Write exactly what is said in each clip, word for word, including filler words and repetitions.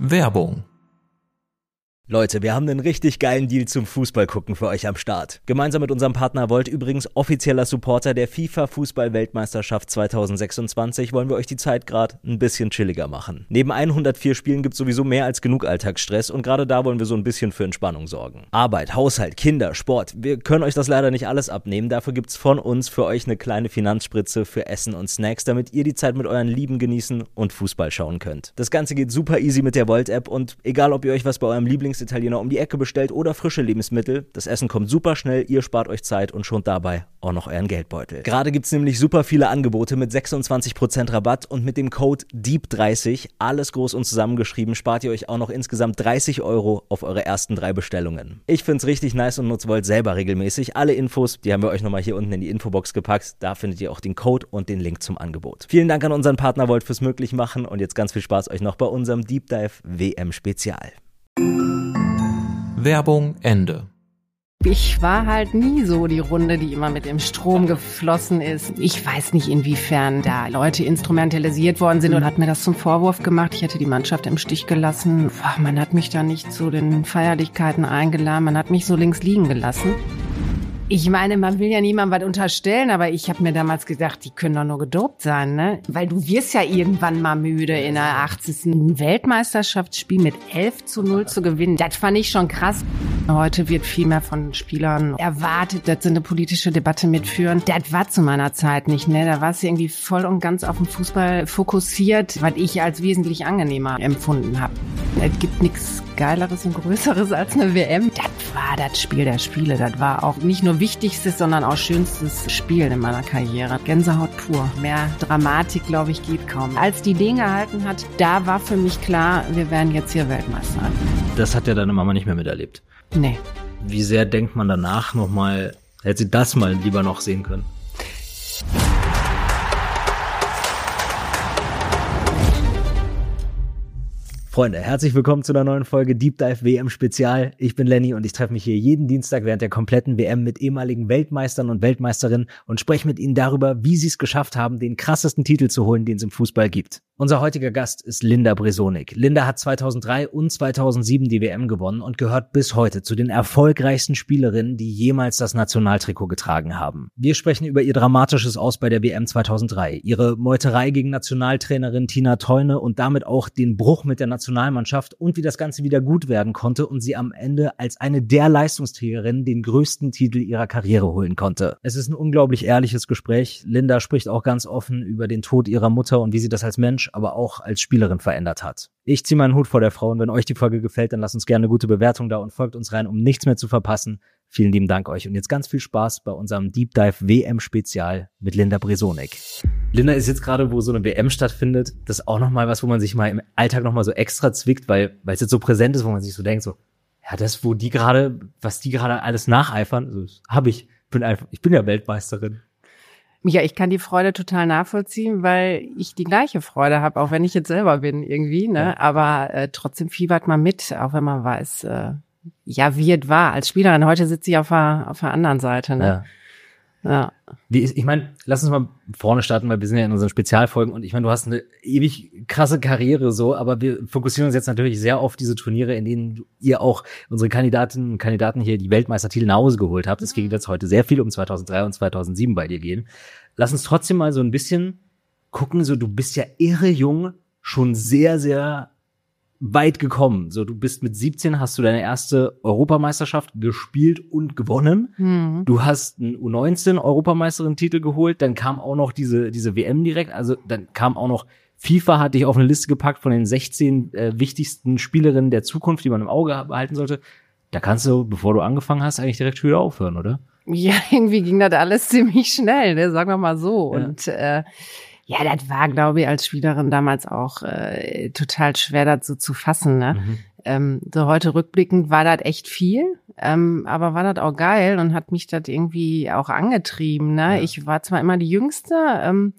Werbung. Leute, wir haben einen richtig geilen Deal zum Fußballgucken für euch am Start. Gemeinsam mit unserem Partner Volt, übrigens offizieller Supporter der FIFA-Fußball-Weltmeisterschaft zweitausendsechsundzwanzig, wollen wir euch die Zeit gerade ein bisschen chilliger machen. Neben hundertvier Spielen gibt es sowieso mehr als genug Alltagsstress und gerade da wollen wir so ein bisschen für Entspannung sorgen. Arbeit, Haushalt, Kinder, Sport, wir können euch das leider nicht alles abnehmen, dafür gibt's von uns für euch eine kleine Finanzspritze für Essen und Snacks, damit ihr die Zeit mit euren Lieben genießen und Fußball schauen könnt. Das Ganze geht super easy mit der Volt-App und egal ob ihr euch was bei eurem Lieblings Italiener um die Ecke bestellt oder frische Lebensmittel. Das Essen kommt super schnell, ihr spart euch Zeit und schont dabei auch noch euren Geldbeutel. Gerade gibt's nämlich super viele Angebote mit sechsundzwanzig Prozent Rabatt und mit dem Code Deep dreißig, alles groß und zusammengeschrieben, spart ihr euch auch noch insgesamt dreißig Euro auf eure ersten drei Bestellungen. Ich find's richtig nice und nutze Volt selber regelmäßig. Alle Infos, die haben wir euch nochmal hier unten in die Infobox gepackt. Da findet ihr auch den Code und den Link zum Angebot. Vielen Dank an unseren Partner Volt fürs Möglichmachen und jetzt ganz viel Spaß euch noch bei unserem Deep Dive W M Spezial. Werbung Ende. Ich war halt nie so die Runde, die immer mit dem Strom geflossen ist. Ich weiß nicht, inwiefern da Leute instrumentalisiert worden sind und hat mir das zum Vorwurf gemacht. Ich hätte die Mannschaft im Stich gelassen. Man hat mich da nicht zu den Feierlichkeiten eingeladen. Man hat mich so links liegen gelassen. Ich meine, man will ja niemandem was unterstellen, aber ich habe mir damals gedacht, die können doch nur gedopt sein, ne? Weil du wirst ja irgendwann mal müde, in der achtzigsten Weltmeisterschaftsspiel mit elf zu null zu gewinnen. Das fand ich schon krass. Heute wird viel mehr von Spielern erwartet, dass sie eine politische Debatte mitführen. Das war zu meiner Zeit nicht, ne? Da war es irgendwie voll und ganz auf den Fußball fokussiert, was ich als wesentlich angenehmer empfunden habe. Es gibt nichts Geileres und Größeres als eine W M. Das war das Spiel der Spiele. Das war auch nicht nur wichtigstes, sondern auch schönstes Spiel in meiner Karriere. Gänsehaut pur. Mehr Dramatik, glaube ich, geht kaum. Als die den gehalten hat, da war für mich klar, wir werden jetzt hier Weltmeister. Das hat ja deine Mama nicht mehr miterlebt. Nee. Wie sehr denkt man danach nochmal, hätte sie das mal lieber noch sehen können? Freunde, herzlich willkommen zu einer neuen Folge Deep Dive W M Spezial. Ich bin Lenny und ich treffe mich hier jeden Dienstag während der kompletten W M mit ehemaligen Weltmeistern und Weltmeisterinnen und spreche mit ihnen darüber, wie sie es geschafft haben, den krassesten Titel zu holen, den es im Fußball gibt. Unser heutiger Gast ist Linda Bresonik. Linda hat zweitausenddrei und zweitausendsieben die W M gewonnen und gehört bis heute zu den erfolgreichsten Spielerinnen, die jemals das Nationaltrikot getragen haben. Wir sprechen über ihr dramatisches Aus bei der W M zweitausenddrei, ihre Meuterei gegen Nationaltrainerin Tina Teune und damit auch den Bruch mit der Nationalmannschaft und wie das Ganze wieder gut werden konnte und sie am Ende als eine der Leistungsträgerinnen den größten Titel ihrer Karriere holen konnte. Es ist ein unglaublich ehrliches Gespräch. Linda spricht auch ganz offen über den Tod ihrer Mutter und wie sie das als Mensch, aber auch als Spielerin verändert hat. Ich ziehe meinen Hut vor der Frau und wenn euch die Folge gefällt, dann lasst uns gerne eine gute Bewertung da und folgt uns rein, um nichts mehr zu verpassen. Vielen lieben Dank euch und jetzt ganz viel Spaß bei unserem Deep Dive W M Spezial mit Linda Bresonik. Linda ist jetzt gerade, wo so eine W M stattfindet, das ist auch nochmal was, wo man sich mal im Alltag nochmal so extra zwickt, weil weil es jetzt so präsent ist, wo man sich so denkt, so, ja, das, wo die gerade, was die gerade alles nacheifern, also, habe ich, bin einfach, ich bin ja Weltmeisterin. Ja, ich kann die Freude total nachvollziehen, weil ich die gleiche Freude habe, auch wenn ich jetzt selber bin irgendwie, ne? Ja. Aber äh, trotzdem fiebert man mit, auch wenn man weiß, äh, ja, wie es war als Spielerin. Heute sitze ich auf der auf der anderen Seite, ne? Ja. Ja. Wie ist, ich meine, lass uns mal vorne starten, weil wir sind ja in unseren Spezialfolgen und ich meine, du hast eine ewig krasse Karriere so, aber wir fokussieren uns jetzt natürlich sehr auf diese Turniere, in denen ihr auch unsere Kandidatinnen und Kandidaten hier die Weltmeistertitel nach Hause geholt habt. Es geht jetzt heute sehr viel um zweitausenddrei und zweitausendsieben bei dir gehen. Lass uns trotzdem mal so ein bisschen gucken, so du bist ja irre jung, schon sehr, sehr weit gekommen. So, du bist mit siebzehn, hast du deine erste Europameisterschaft gespielt und gewonnen. Mhm. Du hast einen U neunzehn Europameisterin-Titel geholt. Dann kam auch noch diese diese W M direkt. Also dann kam auch noch FIFA, hat dich auf eine Liste gepackt von den sechzehn äh, wichtigsten Spielerinnen der Zukunft, die man im Auge behalten sollte. Da kannst du, bevor du angefangen hast, eigentlich direkt wieder aufhören, oder? Ja, irgendwie ging das alles ziemlich schnell, ne? Sagen wir mal so. Ja. Und äh, ja, das war, glaube ich, als Spielerin damals auch äh, total schwer, das so zu fassen. Ne? Mhm. Ähm, so heute rückblickend war das echt viel, ähm, aber war das auch geil und hat mich das irgendwie auch angetrieben. Ne? Ja. Ich war zwar immer die Jüngste, ähm,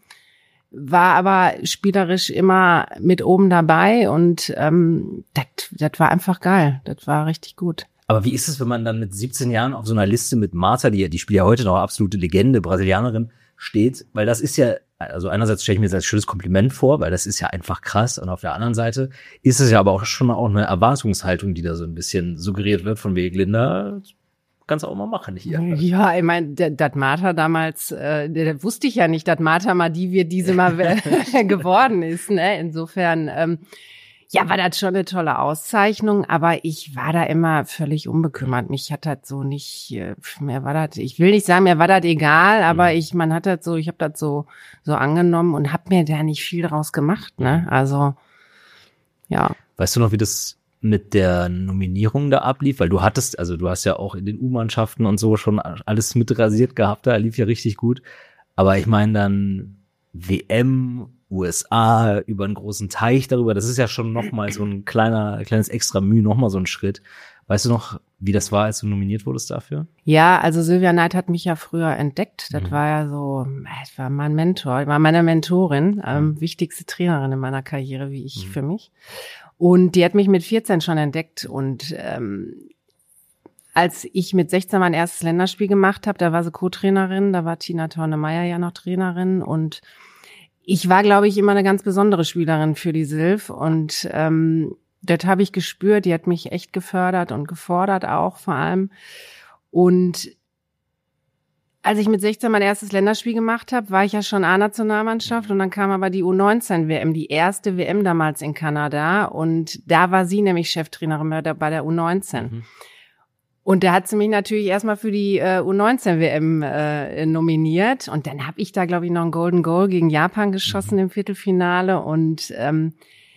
war aber spielerisch immer mit oben dabei und ähm, das war einfach geil. Das war richtig gut. Aber wie ist es, wenn man dann mit siebzehn Jahren auf so einer Liste mit Marta, die, die spielt ja heute noch absolute Legende, Brasilianerin, steht? Weil das ist ja also einerseits stelle ich mir das als schönes Kompliment vor, weil das ist ja einfach krass. Und auf der anderen Seite ist es ja aber auch schon auch eine Erwartungshaltung, die da so ein bisschen suggeriert wird von wegen, Linda, kannst du auch mal machen hier. Ja, ich meine, das Martha damals, äh, da wusste ich ja nicht, dass Martha mal die wir diese mal geworden ist. Ne? Insofern, ähm, ja, war das schon eine tolle Auszeichnung, aber ich war da immer völlig unbekümmert. Mich hat das so nicht, mir war das, ich will nicht sagen, mir war das egal, aber ich, man hat das so, ich habe das so so angenommen und habe mir da nicht viel draus gemacht, ne? Also, ja. Weißt du noch, wie das mit der Nominierung da ablief? Weil du hattest, also du hast ja auch in den U-Mannschaften und so schon alles mit rasiert gehabt, da lief ja richtig gut. Aber ich meine dann W M, U S A, über einen großen Teich darüber, das ist ja schon nochmal so ein kleiner, kleines extra Mühe, nochmal so ein Schritt. Weißt du noch, wie das war, als du nominiert wurdest dafür? Ja, also Silvia Neid hat mich ja früher entdeckt. Das mhm. war ja so, das war mein Mentor, war meine Mentorin, ähm, mhm. wichtigste Trainerin in meiner Karriere, wie ich mhm. für mich. Und die hat mich mit vierzehn schon entdeckt und ähm, als ich mit sechzehn mein erstes Länderspiel gemacht habe, da war sie Co-Trainerin, da war Tina Torne-Meyer ja noch Trainerin und ich war, glaube ich, immer eine ganz besondere Spielerin für die Silv und ähm, das habe ich gespürt, die hat mich echt gefördert und gefordert auch vor allem. Und als ich mit sechzehn mein erstes Länderspiel gemacht habe, war ich ja schon A-Nationalmannschaft und dann kam aber die U neunzehn W M, die erste W M damals in Kanada und da war sie nämlich Cheftrainerin bei der U neunzehn. Mhm. Und da hat sie mich natürlich erstmal für die äh, U neunzehn W M äh, nominiert. Und dann habe ich da, glaube ich, noch ein Golden Goal gegen Japan geschossen mhm. im Viertelfinale. Und ähm,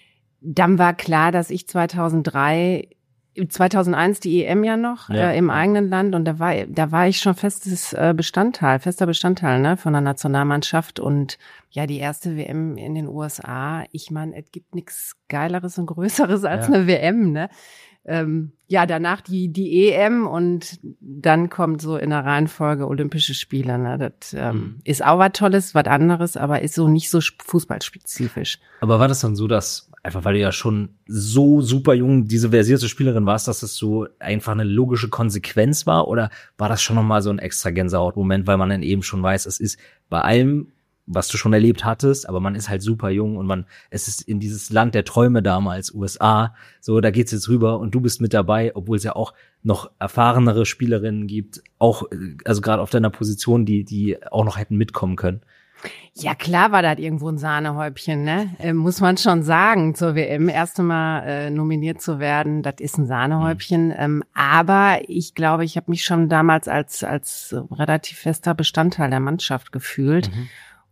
dann war klar, dass ich zweitausenddrei, zweitausendeins die E M ja noch ja. äh, im eigenen Land. Und da war da war ich schon festes äh, Bestandteil, fester Bestandteil ne von der Nationalmannschaft. Und ja, die erste W M in den U S A. Ich meine, es gibt nichts Geileres und Größeres als ja. eine W M, ne? Ähm, ja, danach die die E M und dann kommt so in der Reihenfolge Olympische Spiele. Ne? Das ähm, mhm. ist auch was Tolles, was anderes, aber ist so nicht so fußballspezifisch. Aber war das dann so, dass, einfach weil du ja schon so super jung diese versierte Spielerin warst, dass das so einfach eine logische Konsequenz war? Oder war das schon nochmal so ein extra Gänsehautmoment, weil man dann eben schon weiß, es ist bei allem, was du schon erlebt hattest, aber man ist halt super jung und man, es ist in dieses Land der Träume damals, U S A, so, da geht's jetzt rüber und du bist mit dabei, obwohl es ja auch noch erfahrenere Spielerinnen gibt, auch, also gerade auf deiner Position, die, die auch noch hätten mitkommen können. Ja, klar war das irgendwo ein Sahnehäubchen, ne? Äh, muss man schon sagen, zur W M erst einmal äh, nominiert zu werden, das ist ein Sahnehäubchen. Mhm. Ähm, aber ich glaube, ich habe mich schon damals als, als relativ fester Bestandteil der Mannschaft gefühlt. Mhm.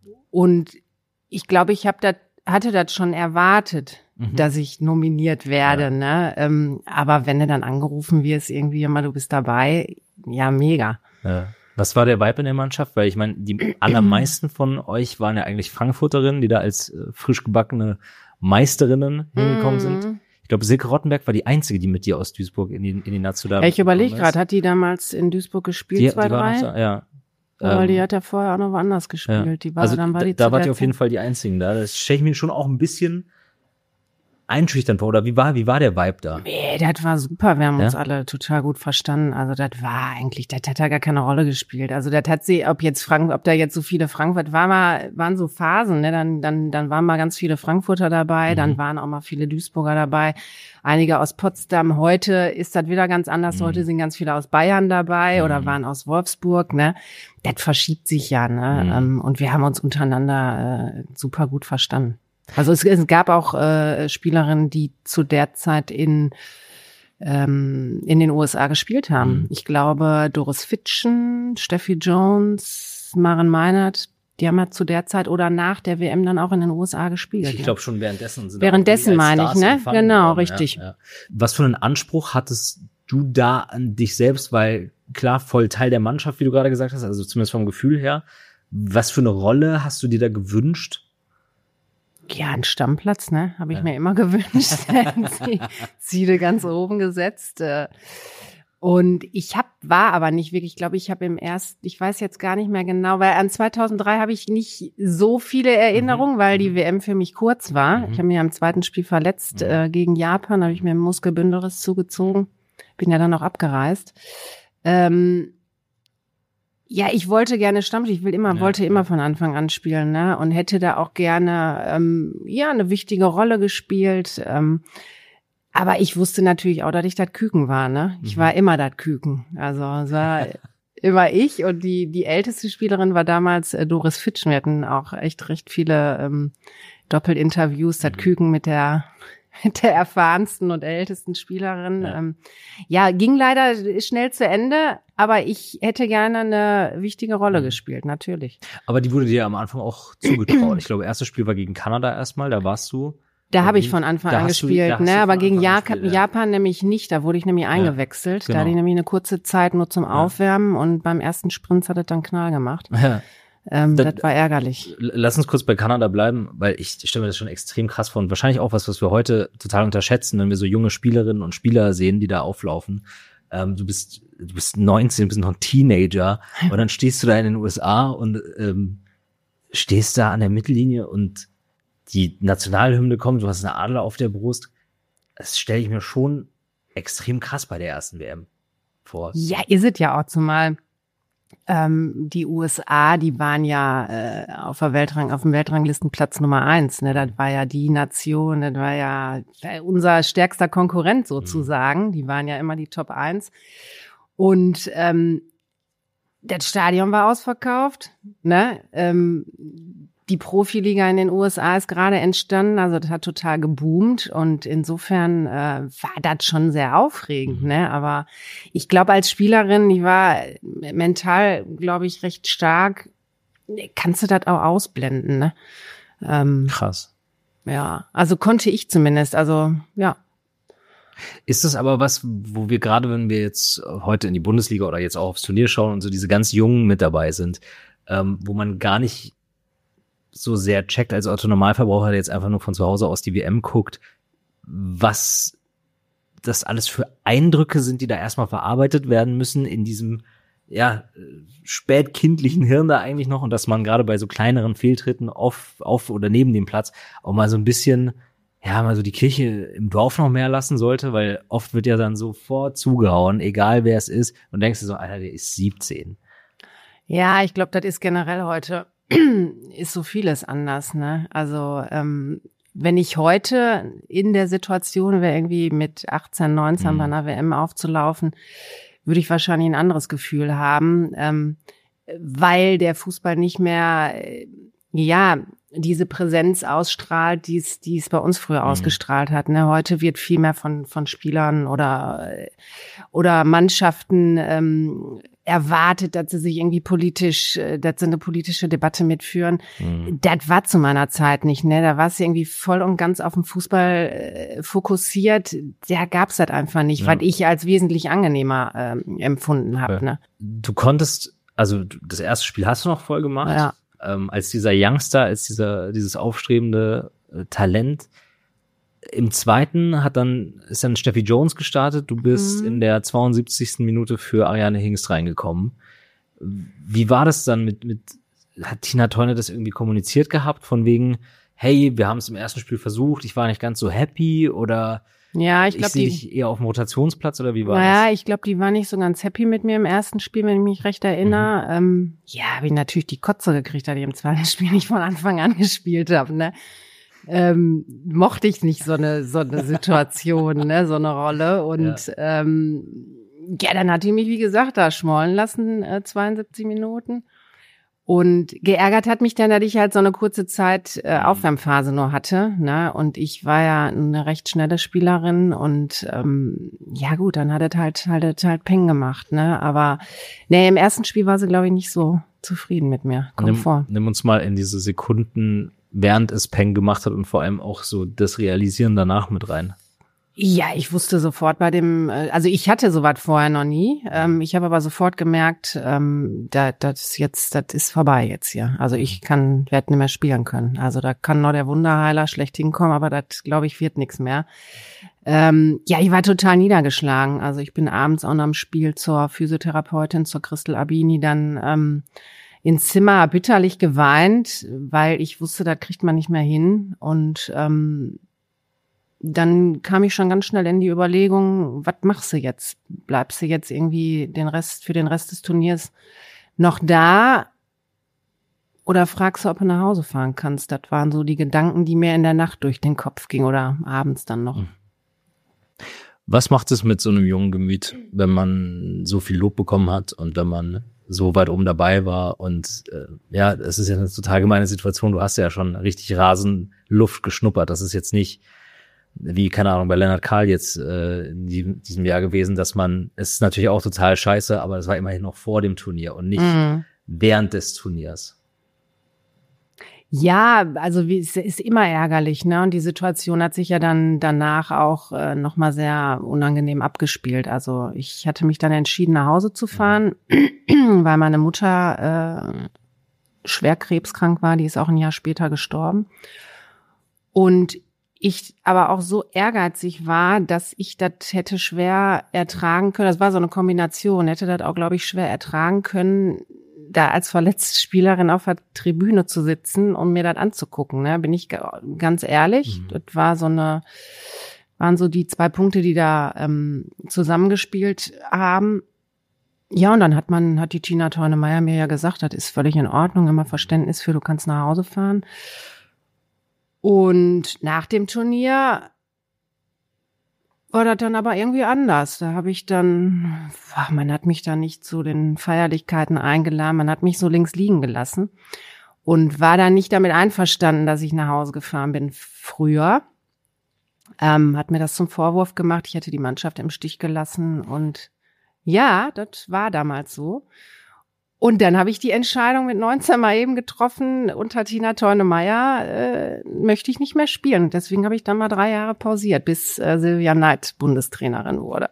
Und ich glaube, ich habe das, hatte das schon erwartet, mhm. dass ich nominiert werde, ja. ne? Ähm, aber wenn du dann angerufen wirst, irgendwie immer, du bist dabei, ja, mega. Ja. Was war der Vibe in der Mannschaft? Weil ich meine, die allermeisten von euch waren ja eigentlich Frankfurterinnen, die da als äh, frisch gebackene Meisterinnen hingekommen mhm. sind. Ich glaube, Silke Rottenberg war die einzige, die mit dir aus Duisburg in die, in die National. Ja, ich überlege gerade, hat die damals in Duisburg gespielt, die, zwei, die drei? Noch, ja. Weil die hat ja vorher auch noch woanders gespielt. Ja. Die war, also dann war die da, da wart ihr auf jeden Fall die Einzigen da. Das stelle ich mir schon auch ein bisschen einschüchternd vor. Oder wie war, wie war der Vibe da? Nee, das war super. Wir haben ja? uns alle total gut verstanden. Also das war eigentlich, das hat ja gar keine Rolle gespielt. Also das hat sie, ob jetzt Frank, ob da jetzt so viele Frankfurt, war mal, waren so Phasen, ne? Dann, dann, dann waren mal ganz viele Frankfurter dabei, mhm. dann waren auch mal viele Duisburger dabei, einige aus Potsdam. Heute ist das wieder ganz anders. Mhm. Heute sind ganz viele aus Bayern dabei mhm. oder waren aus Wolfsburg, ne? Das verschiebt sich ja, ne? Mhm. Und wir haben uns untereinander äh, super gut verstanden. Also es, es gab auch äh, Spielerinnen, die zu der Zeit in ähm, in den U S A gespielt haben. Mhm. Ich glaube, Doris Fitschen, Steffi Jones, Maren Meinert, die haben ja zu der Zeit oder nach der W M dann auch in den U S A gespielt. Ich glaube schon währenddessen. Sind währenddessen meine ich, ne? Genau, worden. Richtig. Ja, ja. Was für einen Anspruch hattest du da an dich selbst? Weil klar, voll Teil der Mannschaft, wie du gerade gesagt hast, also zumindest vom Gefühl her. Was für eine Rolle hast du dir da gewünscht? Ja, ein Stammplatz, ne? Habe ich ja. mir immer gewünscht. Ziele ganz oben gesetzt. Und ich hab, war aber nicht wirklich, ich glaube, ich habe im ersten, ich weiß jetzt gar nicht mehr genau, weil an zweitausenddrei habe ich nicht so viele Erinnerungen, mhm. weil die W M für mich kurz war. Mhm. Ich habe mich am zweiten Spiel verletzt mhm. äh, gegen Japan, habe ich mir einen Muskelbündelriss zugezogen. Bin ja dann auch abgereist. Ähm, Ja, ich wollte gerne Stammspieler, ich will immer, ja, wollte immer von Anfang an spielen, ne? Und hätte da auch gerne ähm, ja eine wichtige Rolle gespielt. Ähm, aber ich wusste natürlich auch, dass ich das Küken war, ne? Ich mhm. war immer das Küken. Also es war immer ich und die die älteste Spielerin war damals äh, Doris Fitsch. Wir hatten auch echt recht viele ähm, Doppelinterviews, das mhm. Küken mit der mit der erfahrensten und ältesten Spielerin. Ja. Ähm, ja, ging leider schnell zu Ende, aber ich hätte gerne eine wichtige Rolle mhm. gespielt, natürlich. Aber die wurde dir am Anfang auch zugetraut. Ich glaube, erstes Spiel war gegen Kanada erstmal, da warst du. Da habe ich von Anfang an gespielt, du, ne, aber gegen Japan, gespielt, ja. Japan nämlich nicht, da wurde ich nämlich eingewechselt. Ja, genau. Da hatte ich nämlich eine kurze Zeit nur zum Aufwärmen ja. und beim ersten Sprint hat es dann Knall gemacht. Ja. Ähm, das, das war ärgerlich. Lass uns kurz bei Kanada bleiben, weil ich stelle mir das schon extrem krass vor und wahrscheinlich auch was, was wir heute total unterschätzen, wenn wir so junge Spielerinnen und Spieler sehen, die da auflaufen. Ähm, du bist, du bist neunzehn, bist noch ein Teenager und dann stehst du da in den U S A und ähm, stehst da an der Mittellinie und die Nationalhymne kommt, du hast eine Adler auf der Brust. Das stelle ich mir schon extrem krass bei der ersten W M vor. Ja, ist es ja auch zumal. Ähm, die U S A, die waren ja äh, auf der Weltrang, auf dem Weltranglistenplatz Nummer eins. Ne, das war ja die Nation, das war ja unser stärkster Konkurrent sozusagen. Mhm. Die waren ja immer die Top eins. Und ähm, das Stadion war ausverkauft. Ne, ähm, die Profiliga in den U S A ist gerade entstanden, also das hat total geboomt und insofern äh, war das schon sehr aufregend, mhm. ne? Aber ich glaube als Spielerin, ich war mental, glaube ich, recht stark. Kannst du das auch ausblenden, ne? Ähm, Krass. Ja, also konnte ich zumindest, also ja. Ist das aber was, wo wir gerade, wenn wir jetzt heute in die Bundesliga oder jetzt auch aufs Turnier schauen und so diese ganz Jungen mit dabei sind, ähm, wo man gar nicht so sehr checkt als Otto-Normalverbraucher, der jetzt einfach nur von zu Hause aus die W M guckt, was das alles für Eindrücke sind, die da erstmal verarbeitet werden müssen in diesem ja spätkindlichen Hirn da eigentlich noch und dass man gerade bei so kleineren Fehltritten auf auf oder neben dem Platz auch mal so ein bisschen ja mal so die Kirche im Dorf noch mehr lassen sollte, weil oft wird ja dann sofort zugehauen, egal wer es ist und denkst du so, Alter, der ist siebzehn. Ja, ich glaube, das ist generell heute ist so vieles anders, ne? Also ähm, wenn ich heute in der Situation wäre, irgendwie mit achtzehn, neunzehn mhm. bei einer W M aufzulaufen, würde ich wahrscheinlich ein anderes Gefühl haben, ähm, weil der Fußball nicht mehr, äh, ja, diese Präsenz ausstrahlt, die es, die es bei uns früher mhm. ausgestrahlt hat. Ne? Heute wird viel mehr von von Spielern oder oder Mannschaften ähm, erwartet, dass sie sich irgendwie politisch, dass sie eine politische Debatte mitführen. Mhm. Das war zu meiner Zeit nicht, ne? Da war es irgendwie voll und ganz auf den Fußball äh, fokussiert. Da gab's das einfach nicht, ja. was ich als wesentlich angenehmer ähm, empfunden habe. Okay. Ne? Du konntest, also das erste Spiel hast du noch voll gemacht, ja. ähm, als dieser Youngster, als dieser dieses aufstrebende äh, Talent. Im zweiten hat dann ist dann Steffi Jones gestartet. Du bist mhm. in der zweiundsiebzigsten Minute für Ariane Hingst reingekommen. Wie war das dann mit mit hat Tina Teune das irgendwie kommuniziert gehabt von wegen, hey, wir haben es im ersten Spiel versucht, ich war nicht ganz so happy oder ja, ich ich glaube, sehe die dich eher auf dem Rotationsplatz oder wie war naja, das? Ja, ich glaube, die war nicht so ganz happy mit mir im ersten Spiel, wenn ich mich recht erinnere. Mhm. Ähm, ja, habe ich natürlich die Kotze gekriegt, dass ich im zweiten Spiel nicht von Anfang an gespielt habe, ne? Ähm, mochte ich nicht so eine so eine Situation, ne, so eine Rolle und ja. ähm, ja, dann hat die mich wie gesagt da schmollen lassen, äh, zweiundsiebzig Minuten und geärgert hat mich dann, dass ich halt so eine kurze Zeit äh, Aufwärmphase nur hatte, ne, und ich war ja eine recht schnelle Spielerin und ähm, ja gut, dann hat es halt halt halt Peng gemacht, ne, aber ne, im ersten Spiel war sie glaube ich nicht so zufrieden mit mir. Komm nimm, vor. Nimm uns mal in diese Sekunden, während es Peng gemacht hat und vor allem auch so das Realisieren danach mit rein. Ja, ich wusste sofort bei dem, also ich hatte sowas vorher noch nie. Ähm, ich habe aber sofort gemerkt, ähm, da, das jetzt, das ist vorbei jetzt hier. Also ich kann, werde nicht mehr spielen können. Also da kann noch der Wunderheiler schlecht hinkommen, aber das, glaube ich, wird nichts mehr. Ähm, ja, ich war total niedergeschlagen. Also ich bin abends auch nach dem Spiel zur Physiotherapeutin, zur Christel Abini, dann ähm, ins Zimmer bitterlich geweint, weil ich wusste, das kriegt man nicht mehr hin. Und ähm, dann kam ich schon ganz schnell in die Überlegung, was machst du jetzt? Bleibst du jetzt irgendwie den Rest für den Rest des Turniers noch da oder fragst du, ob du nach Hause fahren kannst? Das waren so die Gedanken, die mir in der Nacht durch den Kopf gingen oder abends dann noch. Was macht es mit so einem jungen Gemüt, wenn man so viel Lob bekommen hat und wenn man so weit oben dabei war und äh, ja, es ist ja eine total gemeine Situation. Du hast ja schon richtig Rasenluft geschnuppert. Das ist jetzt nicht wie, keine Ahnung, bei Lennart Kahl jetzt äh, in diesem, diesem Jahr gewesen, dass man, es ist natürlich auch total scheiße, aber es war immerhin noch vor dem Turnier und nicht mhm. während des Turniers. Ja, also wie, es ist immer ärgerlich, ne? Und die Situation hat sich ja dann danach auch äh, nochmal sehr unangenehm abgespielt. Also ich hatte mich dann entschieden, nach Hause zu fahren, mhm. weil meine Mutter äh, schwer krebskrank war. Die ist auch ein Jahr später gestorben. Und ich aber auch so ehrgeizig war, dass ich das hätte schwer ertragen können. Das war so eine Kombination. Hätte das auch, glaube ich, schwer ertragen können, da als verletzte Spielerin auf der Tribüne zu sitzen und mir das anzugucken. Ne? Bin ich ganz ehrlich. Mhm. Das war so eine, waren so die zwei Punkte, die da ähm, zusammengespielt haben. Ja, und dann hat man, hat die Tina Teune-Meyer mir ja gesagt, das ist völlig in Ordnung, immer Verständnis für, du kannst nach Hause fahren. Und nach dem Turnier war das dann aber irgendwie anders. Da habe ich dann, ach, man hat mich da nicht zu den Feierlichkeiten eingeladen, man hat mich so links liegen gelassen und war dann nicht damit einverstanden, dass ich nach Hause gefahren bin früher. Ähm, hat mir das zum Vorwurf gemacht, ich hätte die Mannschaft im Stich gelassen und ja, das war damals so. Und dann habe ich die Entscheidung mit neunzehn mal eben getroffen, unter Tina Teune-Meyer äh, möchte ich nicht mehr spielen. Deswegen habe ich dann mal drei Jahre pausiert, bis äh, Silvia Neid Bundestrainerin wurde.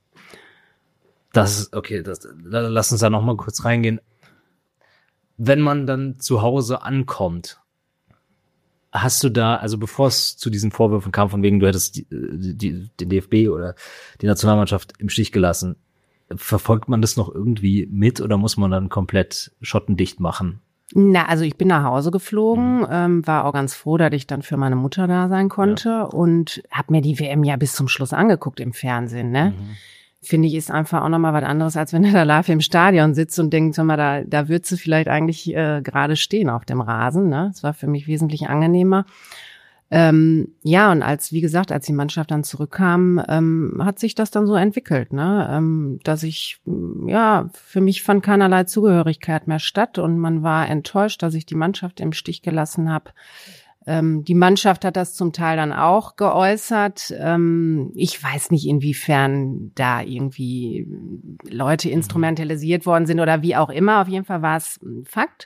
Das ist, okay, das, lass uns da noch mal kurz reingehen. Wenn man dann zu Hause ankommt, hast du da, also bevor es zu diesen Vorwürfen kam, von wegen du hättest die, die, den D F B oder die Nationalmannschaft im Stich gelassen, verfolgt man das noch irgendwie mit oder muss man dann komplett schottendicht machen? Na, also ich bin nach Hause geflogen, mhm. ähm, war auch ganz froh, dass ich dann für meine Mutter da sein konnte ja. und habe mir die W M ja bis zum Schluss angeguckt im Fernsehen, ne? Mhm. Finde ich, ist einfach auch nochmal was anderes, als wenn du da live im Stadion sitzt und denkst, sag mal, da, da würdest du vielleicht eigentlich äh, gerade stehen auf dem Rasen, ne? Das war für mich wesentlich angenehmer. Ähm, ja, und als, wie gesagt, als die Mannschaft dann zurückkam, ähm, hat sich das dann so entwickelt, ne, ähm, dass ich, ja, für mich fand keinerlei Zugehörigkeit mehr statt und man war enttäuscht, dass ich die Mannschaft im Stich gelassen habe. Ähm, die Mannschaft hat das zum Teil dann auch geäußert. Ähm, ich weiß nicht, inwiefern da irgendwie Leute instrumentalisiert worden sind oder wie auch immer. Auf jeden Fall war es ein Fakt.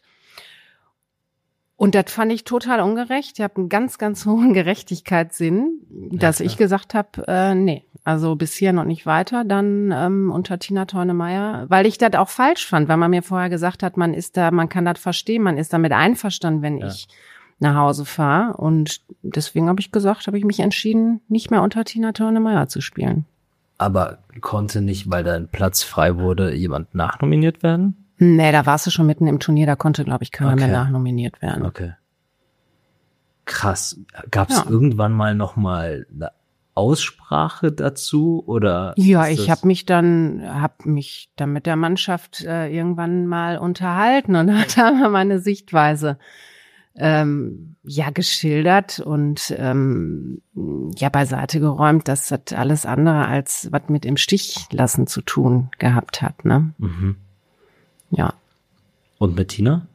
Und das fand ich total ungerecht. Ich habe einen ganz, ganz hohen Gerechtigkeitssinn, dass ja, ich gesagt habe, äh, nee, also bis hier noch nicht weiter, dann ähm, unter Tina Teune-Meyer, weil ich das auch falsch fand, weil man mir vorher gesagt hat, man ist da, man kann das verstehen, man ist damit einverstanden, wenn ja. ich nach Hause fahre. Und deswegen habe ich gesagt, habe ich mich entschieden, nicht mehr unter Tina Teune-Meyer zu spielen. Aber konnte nicht, weil da ein Platz frei wurde, jemand nachnominiert werden? Nee, da warst du schon mitten im Turnier, da konnte, glaube ich, keiner okay. mehr nachnominiert werden. Okay. Krass. Gab es ja. irgendwann mal noch mal eine Aussprache dazu oder? Ja, ich habe mich dann, habe mich dann mit der Mannschaft äh, irgendwann mal unterhalten und hat da meine Sichtweise ähm, ja geschildert und ähm, ja beiseite geräumt, dass das alles andere als was mit im Stich lassen zu tun gehabt hat, ne? Mhm. Ja. Und mit Tina?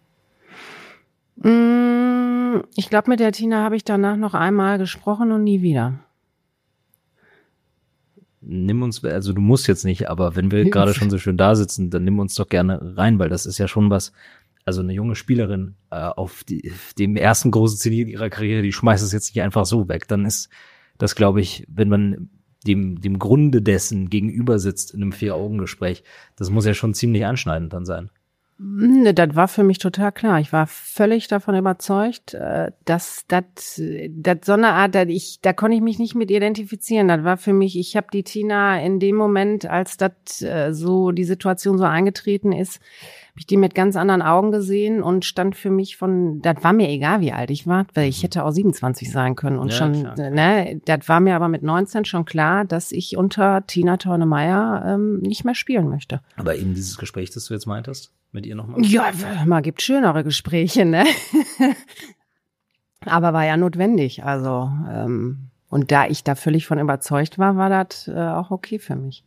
Ich glaube, mit der Tina habe ich danach noch einmal gesprochen und nie wieder. Nimm uns, also du musst jetzt nicht, aber wenn wir gerade schon so schön da sitzen, dann nimm uns doch gerne rein, weil das ist ja schon was, also eine junge Spielerin äh, auf die, dem ersten großen Zenit ihrer Karriere, die schmeißt es jetzt nicht einfach so weg. Dann ist das, glaube ich, wenn man dem dem Grunde dessen gegenüber sitzt in einem Vier-Augen-Gespräch, das muss ja schon ziemlich anschneidend dann sein. Das war für mich total klar. Ich war völlig davon überzeugt, dass das das so eine Art, dass ich, da konnte ich mich nicht mit identifizieren. Das war für mich, ich habe die Tina in dem Moment, als das so die Situation so eingetreten ist, habe ich die mit ganz anderen Augen gesehen und stand für mich von, das war mir egal, wie alt ich war, weil ich hätte auch siebenundzwanzig sein können und ja, schon, klar. ne, das war mir aber mit neunzehn schon klar, dass ich unter Tina Teune-Meyer ähm, nicht mehr spielen möchte. Aber eben dieses Gespräch, das du jetzt meintest? mit ihr nochmal? Ja, man gibt schönere Gespräche, ne? Aber war ja notwendig, also ähm, und da ich da völlig von überzeugt war, war das äh, auch okay für mich.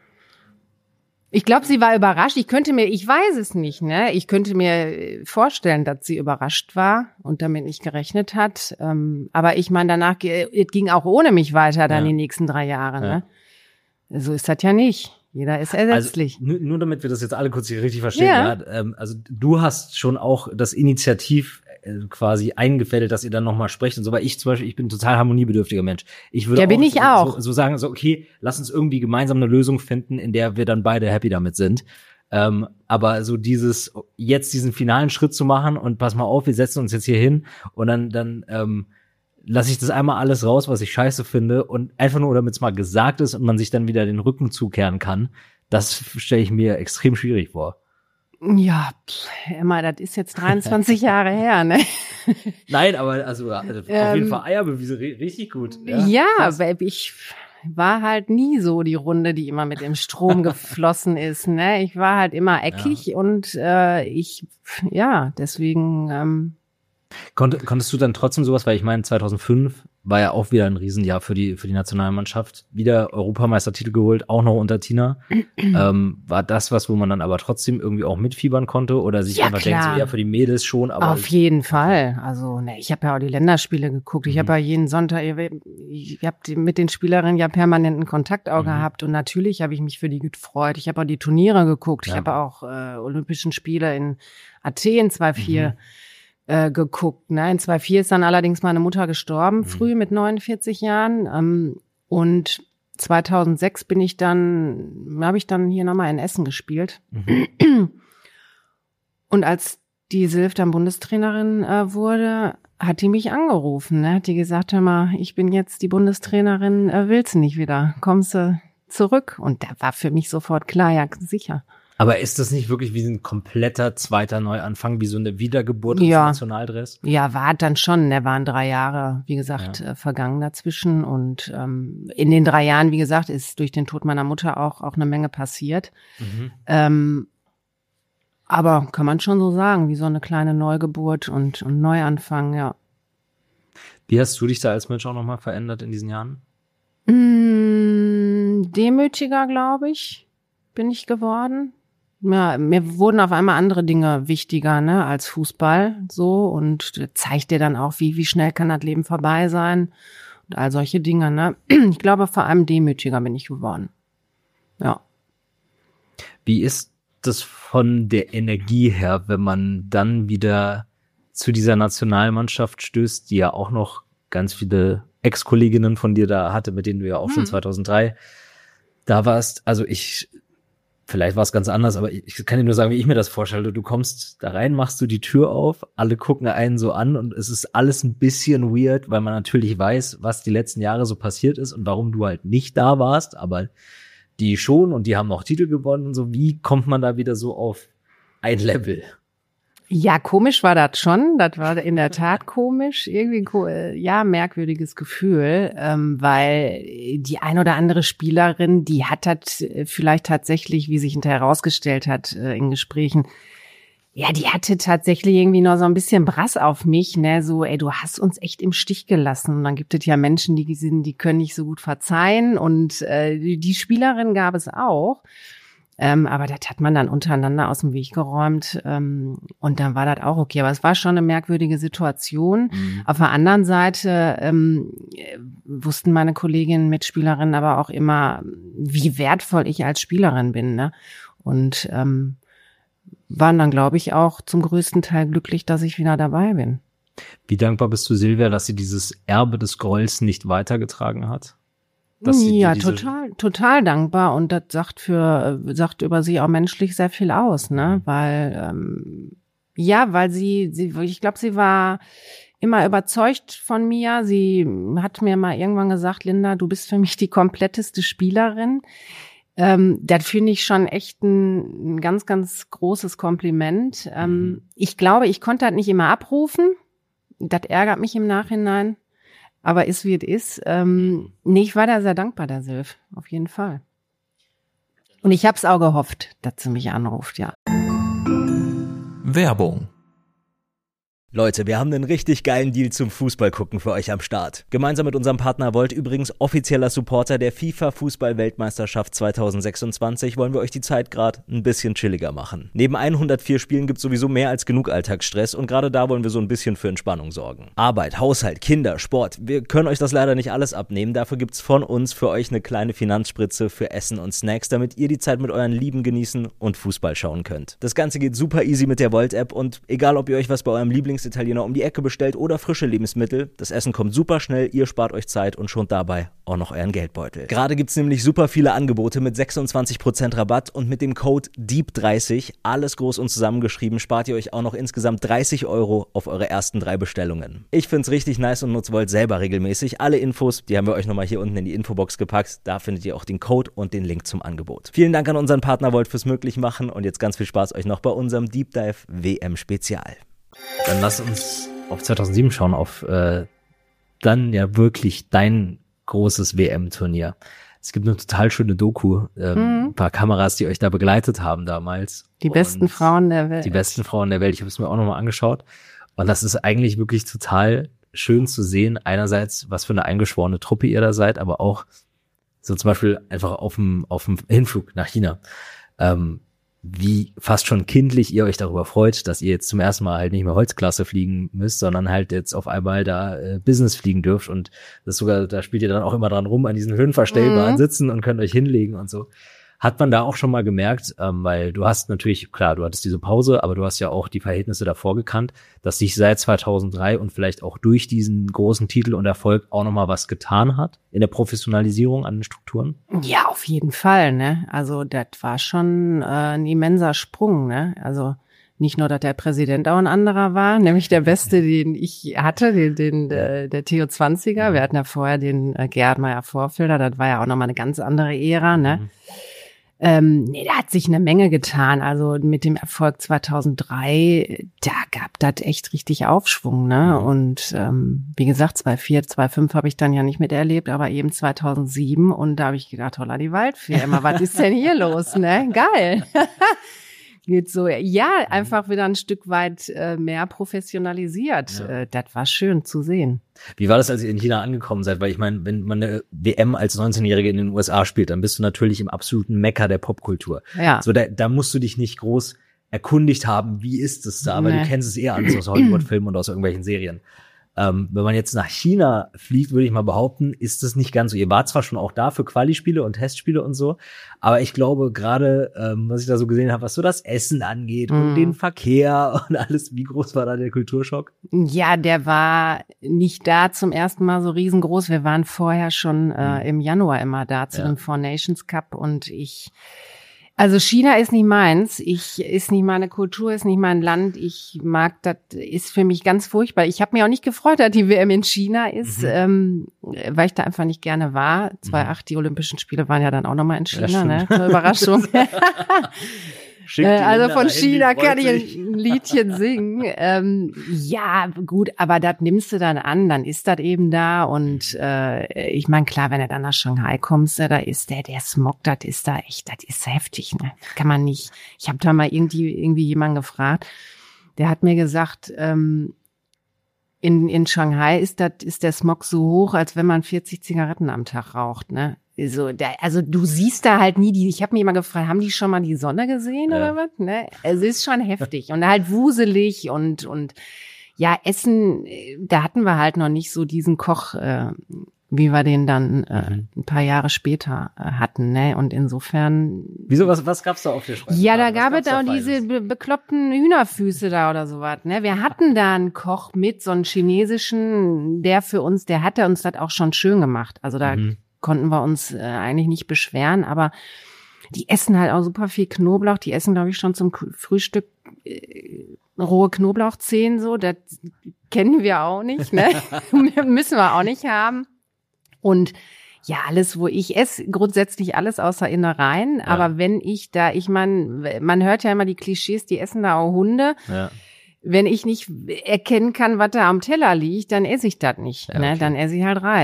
Ich glaube, sie war überrascht. Ich könnte mir, ich weiß es nicht, ne? Ich könnte mir vorstellen, dass sie überrascht war und damit nicht gerechnet hat. Ähm, aber ich meine, danach, es ging auch ohne mich weiter dann ja. die nächsten drei Jahre, ne? Ja. So ist das ja nicht. Jeder ist ersetzlich. Also, nur, nur damit wir das jetzt alle kurz hier richtig verstehen. Ja. Ja, ähm, also du hast schon auch das Initiativ äh, quasi eingefädelt, dass ihr dann nochmal sprecht und so, weil ich zum Beispiel, ich bin ein total harmoniebedürftiger Mensch. Ich würde ja, bin auch, ich so, auch. So, so sagen, so okay, lass uns irgendwie gemeinsam eine Lösung finden, in der wir dann beide happy damit sind. Ähm, aber so dieses, jetzt diesen finalen Schritt zu machen und pass mal auf, wir setzen uns jetzt hier hin und dann, dann ähm, lasse ich das einmal alles raus, was ich scheiße finde und einfach nur, damit es mal gesagt ist und man sich dann wieder den Rücken zukehren kann, das stelle ich mir extrem schwierig vor. Ja, Emma, das ist jetzt dreiundzwanzig Jahre her, ne? Nein, aber also, also auf ähm, jeden Fall Eierbewiese, richtig gut. Ja, ja, weil ich war halt nie so die Runde, die immer mit dem Strom geflossen ist, ne? Ich war halt immer eckig ja. und äh, ich, ja, deswegen ähm, Konnt, konntest du dann trotzdem sowas, weil ich meine, zweitausendfünf war ja auch wieder ein Riesenjahr für die für die Nationalmannschaft, wieder Europameistertitel geholt, auch noch unter Tina. ähm, war das was, wo man dann aber trotzdem irgendwie auch mitfiebern konnte oder sich ja, einfach klar. denkt, so ja, für die Mädels schon, aber auf jeden Fall. Also, ne, ich habe ja auch die Länderspiele geguckt. Ich mhm. habe ja jeden Sonntag, ich habe mit den Spielerinnen ja permanenten Kontakt auch mhm. gehabt und natürlich habe ich mich für die gefreut. Ich habe auch die Turniere geguckt. Ja. Ich habe auch äh, Olympischen Spiele in Athen zweitausendvier mhm. Äh, geguckt. Ne? In zweitausendvier ist dann allerdings meine Mutter gestorben, mhm. früh mit neunundvierzig Jahren. Ähm, und zweitausendsechs bin ich dann, habe ich dann hier nochmal in Essen gespielt. Mhm. Und als die Silv dann Bundestrainerin äh, wurde, hat die mich angerufen. Ne? Hat die gesagt, hör mal, ich bin jetzt die Bundestrainerin, äh, willst du nicht wieder? Kommst du zurück? Und da war für mich sofort klar, ja, sicher. Aber ist das nicht wirklich wie ein kompletter zweiter Neuanfang, wie so eine Wiedergeburt ins ja. Nationaldress? Ja, war dann schon. Da waren drei Jahre, wie gesagt, ja. äh, vergangen dazwischen. Und ähm, in den drei Jahren, wie gesagt, ist durch den Tod meiner Mutter auch auch eine Menge passiert. Mhm. Ähm, aber kann man schon so sagen, wie so eine kleine Neugeburt und, und Neuanfang, ja. Wie hast du dich da als Mensch auch nochmal verändert in diesen Jahren? Mm, demütiger, glaube ich, bin ich geworden. Ja, mir wurden auf einmal andere Dinge wichtiger, ne, als Fußball, so, und zeigt dir dann auch, wie, wie schnell kann das Leben vorbei sein und all solche Dinge, ne. Ich glaube, vor allem demütiger bin ich geworden. Ja. Wie ist das von der Energie her, wenn man dann wieder zu dieser Nationalmannschaft stößt, die ja auch noch ganz viele Ex-Kolleginnen von dir da hatte, mit denen du ja auch hm. schon zweitausenddrei da warst? Also ich Vielleicht war es ganz anders, aber ich kann dir nur sagen, wie ich mir das vorstelle. Du kommst da rein, machst du die Tür auf, alle gucken einen so an und es ist alles ein bisschen weird, weil man natürlich weiß, was die letzten Jahre so passiert ist und warum du halt nicht da warst, aber die schon und die haben auch Titel gewonnen und so. Wie kommt man da wieder so auf ein Level? Ja, komisch war das schon. Das war in der Tat komisch. Irgendwie, ja, merkwürdiges Gefühl, ähm, weil die ein oder andere Spielerin, die hat das vielleicht tatsächlich, wie sich hinterher herausgestellt hat äh, in Gesprächen, ja, die hatte tatsächlich irgendwie noch so ein bisschen Brass auf mich, ne, so, ey, du hast uns echt im Stich gelassen. Und dann gibt es ja Menschen, die sind, die können nicht so gut verzeihen und äh, die Spielerin gab es auch. Ähm, aber das hat man dann untereinander aus dem Weg geräumt ähm, und dann war das auch okay. Aber es war schon eine merkwürdige Situation. Mhm. Auf der anderen Seite ähm, wussten meine Kolleginnen, Mitspielerinnen aber auch immer, wie wertvoll ich als Spielerin bin, ne? Und ähm, waren dann, glaube ich, auch zum größten Teil glücklich, dass ich wieder dabei bin. Wie dankbar bist du, Silvia, dass sie dieses Erbe des Grolls nicht weitergetragen hat? Dass sie ja, total, total dankbar und das sagt für, sagt über sie auch menschlich sehr viel aus, ne, weil, ähm, ja, weil sie, sie, ich glaube, sie war immer überzeugt von mir. Sie hat mir mal irgendwann gesagt, Linda, du bist für mich die kompletteste Spielerin. Ähm, das finde ich schon echt ein, ein ganz, ganz großes Kompliment. Ähm, mhm. Ich glaube, ich konnte das nicht immer abrufen. Das ärgert mich im Nachhinein. Aber ist, wie es ist. Ähm, nee, ich war da sehr dankbar, der Silv. Auf jeden Fall. Und ich habe es auch gehofft, dass sie mich anruft, ja. Werbung. Leute, wir haben einen richtig geilen Deal zum Fußballgucken für euch am Start. Gemeinsam mit unserem Partner Volt, übrigens offizieller Supporter der FIFA-Fußball-Weltmeisterschaft zwanzig sechsundzwanzig, wollen wir euch die Zeit gerade ein bisschen chilliger machen. Neben hundertvier Spielen gibt's sowieso mehr als genug Alltagsstress und gerade da wollen wir so ein bisschen für Entspannung sorgen. Arbeit, Haushalt, Kinder, Sport, wir können euch das leider nicht alles abnehmen, dafür gibt's von uns für euch eine kleine Finanzspritze für Essen und Snacks, damit ihr die Zeit mit euren Lieben genießen und Fußball schauen könnt. Das Ganze geht super easy mit der Volt-App und egal ob ihr euch was bei eurem Lieblings Italiener um die Ecke bestellt oder frische Lebensmittel. Das Essen kommt super schnell, ihr spart euch Zeit und schont dabei auch noch euren Geldbeutel. Gerade gibt's nämlich super viele Angebote mit sechsundzwanzig Prozent Rabatt und mit dem Code Deep dreißig, alles groß und zusammengeschrieben, spart ihr euch auch noch insgesamt dreißig Euro auf eure ersten drei Bestellungen. Ich find's richtig nice und nutze Volt selber regelmäßig. Alle Infos, die haben wir euch nochmal hier unten in die Infobox gepackt. Da findet ihr auch den Code und den Link zum Angebot. Vielen Dank an unseren Partner Volt fürs Möglichmachen und jetzt ganz viel Spaß euch noch bei unserem Deep Dive W M Spezial. Dann lass uns auf zweitausendsieben schauen, auf äh, dann ja wirklich dein großes W M-Turnier. Es gibt eine total schöne Doku, ähm, mhm. ein paar Kameras, die euch da begleitet haben damals. Die besten und Frauen der Welt. Die besten Frauen der Welt. Ich habe es mir auch nochmal angeschaut. Und das ist eigentlich wirklich total schön zu sehen. Einerseits, was für eine eingeschworene Truppe ihr da seid, aber auch so zum Beispiel einfach auf dem, auf dem Hinflug nach China. Ähm, wie fast schon kindlich ihr euch darüber freut, dass ihr jetzt zum ersten Mal halt nicht mehr Holzklasse fliegen müsst, sondern halt jetzt auf einmal da äh, Business fliegen dürft und das sogar, da spielt ihr dann auch immer dran rum an diesen höhenverstellbaren mhm. Sitzen und könnt euch hinlegen und so. Hat man da auch schon mal gemerkt, ähm, weil du hast natürlich, klar, du hattest diese Pause, aber du hast ja auch die Verhältnisse davor gekannt, dass sich seit zweitausenddrei und vielleicht auch durch diesen großen Titel und Erfolg auch nochmal was getan hat in der Professionalisierung an den Strukturen? Ja, auf jeden Fall, ne? Also das war schon äh, ein immenser Sprung, ne? Also nicht nur, dass der Präsident auch ein anderer war, nämlich der Beste, den ich hatte, den, den äh, der Theo zwanziger. Wir hatten ja vorher den äh, Gerhard Meyer-Vorfelder, das war ja auch nochmal eine ganz andere Ära, ne? Mhm. Ähm, nee, da hat sich eine Menge getan. Also mit dem Erfolg zweitausenddrei, da gab das echt richtig Aufschwung, ne? Und ähm, wie gesagt, zweitausendvier, zweitausendfünf habe ich dann ja nicht miterlebt, aber eben zweitausendsieben und da habe ich gedacht, holla die Waldfee, immer, was ist denn hier los, ne? Geil. Geht so, ja, einfach wieder ein Stück weit äh, mehr professionalisiert. Ja. Äh, das war schön zu sehen. Wie war das, als ihr in China angekommen seid? Weil ich meine, wenn man eine W M als neunzehnjährige in den U S A spielt, dann bist du natürlich im absoluten Mekka der Popkultur. Ja. So, da, da musst du dich nicht groß erkundigt haben, wie ist es da, weil nee. du kennst es eher an aus Hollywood-Filmen und aus irgendwelchen Serien. Ähm, wenn man jetzt nach China fliegt, würde ich mal behaupten, ist das nicht ganz so. Ihr wart zwar schon auch da für Quali-Spiele und Testspiele und so, aber ich glaube gerade, ähm, was ich da so gesehen habe, was so das Essen angeht mm. und den Verkehr und alles, wie groß war da der Kulturschock? Ja, der war nicht da zum ersten Mal so riesengroß. Wir waren vorher schon äh, im Januar immer da zu ja. dem Four Nations Cup und ich Also China ist nicht meins, ich ist nicht meine Kultur, ist nicht mein Land. Ich mag, das ist für mich ganz furchtbar. Ich habe mich auch nicht gefreut, dass die W M in China ist, mhm. ähm, weil ich da einfach nicht gerne war. zweitausendacht, mhm. die Olympischen Spiele waren ja dann auch nochmal in China, ja, ne? Eine Überraschung. Also von China kann ich ein Liedchen singen. Ähm, ja, gut, aber das nimmst du dann an, dann ist das eben da. Und äh, ich meine, klar, wenn du dann nach Shanghai kommst, da ist der, der Smog, das ist da echt, das ist heftig, ne? Kann man nicht. Ich habe da mal irgendwie irgendwie jemanden gefragt, der hat mir gesagt, ähm, in in Shanghai ist das ist der Smog so hoch, als wenn man vierzig Zigaretten am Tag raucht, ne? So, da, also du siehst da halt nie die, ich habe mich immer gefragt, haben die schon mal die Sonne gesehen ja. oder was? Ne? Also ist schon heftig und halt wuselig und und ja, Essen, da hatten wir halt noch nicht so diesen Koch, äh, wie wir den dann äh, mhm. ein paar Jahre später äh, hatten, ne? Und insofern. Wieso, was was gab's da auf der Speise? Ja, da gab es auch diese be- bekloppten Hühnerfüße da oder sowas, ne? Wir hatten da einen Koch mit, so einen chinesischen, der für uns, der hatte uns das auch schon schön gemacht. Also da mhm. konnten wir uns äh, eigentlich nicht beschweren, aber die essen halt auch super viel Knoblauch. Die essen, glaube ich, schon zum Frühstück äh, rohe Knoblauchzehen, so. Das kennen wir auch nicht, ne? Müssen wir auch nicht haben. Und ja, alles, wo ich esse, grundsätzlich alles außer Innereien. Ja. Aber wenn ich da, ich meine, man hört ja immer die Klischees, die essen da auch Hunde. Ja. Wenn ich nicht erkennen kann, was da am Teller liegt, dann esse ich das nicht. Ja, ne? Okay. Dann esse ich halt Reis. Ja.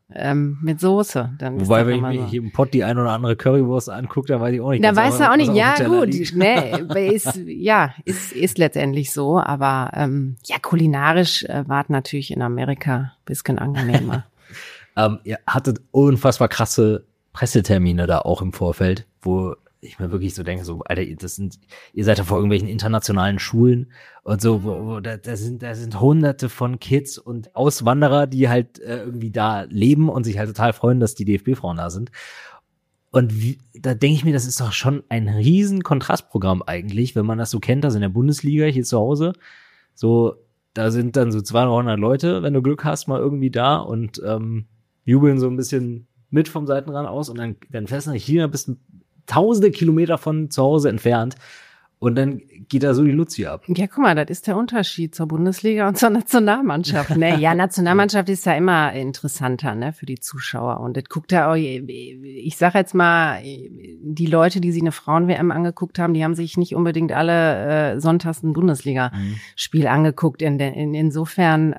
ähm, mit Soße. Dann Wobei, wenn ich mir mir hier im Pott die ein oder andere Currywurst angucke, da weiß ich auch nicht. Da weißt du auch nicht, ja gut, liegt. nee, ist, ja, ist, ist letztendlich so, aber ähm, ja, kulinarisch äh, war es natürlich in Amerika ein bisschen angenehmer. ähm, ihr hattet unfassbar krasse Pressetermine da auch im Vorfeld, wo ich mir wirklich so denke, so, Alter, das sind, ihr seid ja vor irgendwelchen internationalen Schulen und so, wo, wo da, da sind, da sind hunderte von Kids und Auswanderer, die halt äh, irgendwie da leben und sich halt total freuen, dass die D F B-Frauen da sind. Und wie, da denke ich mir, das ist doch schon ein riesen Kontrastprogramm eigentlich, wenn man das so kennt, also in der Bundesliga hier zu Hause, so, da sind dann so zweihundert Leute, wenn du Glück hast, mal irgendwie da und ähm, jubeln so ein bisschen mit vom Seitenrand aus und dann, dann fährst du nach China, bist tausende Kilometer von zu Hause entfernt und dann geht da so die Luzi ab. Ja, guck mal, das ist der Unterschied zur Bundesliga und zur Nationalmannschaft. Ne? Ja, Nationalmannschaft ist ja immer interessanter, ne, für die Zuschauer. Und das guckt ja auch, ich sag jetzt mal, die Leute, die sich eine Frauen-W M angeguckt haben, die haben sich nicht unbedingt alle äh, sonntags ein Bundesliga-Spiel mhm. angeguckt. In, in, insofern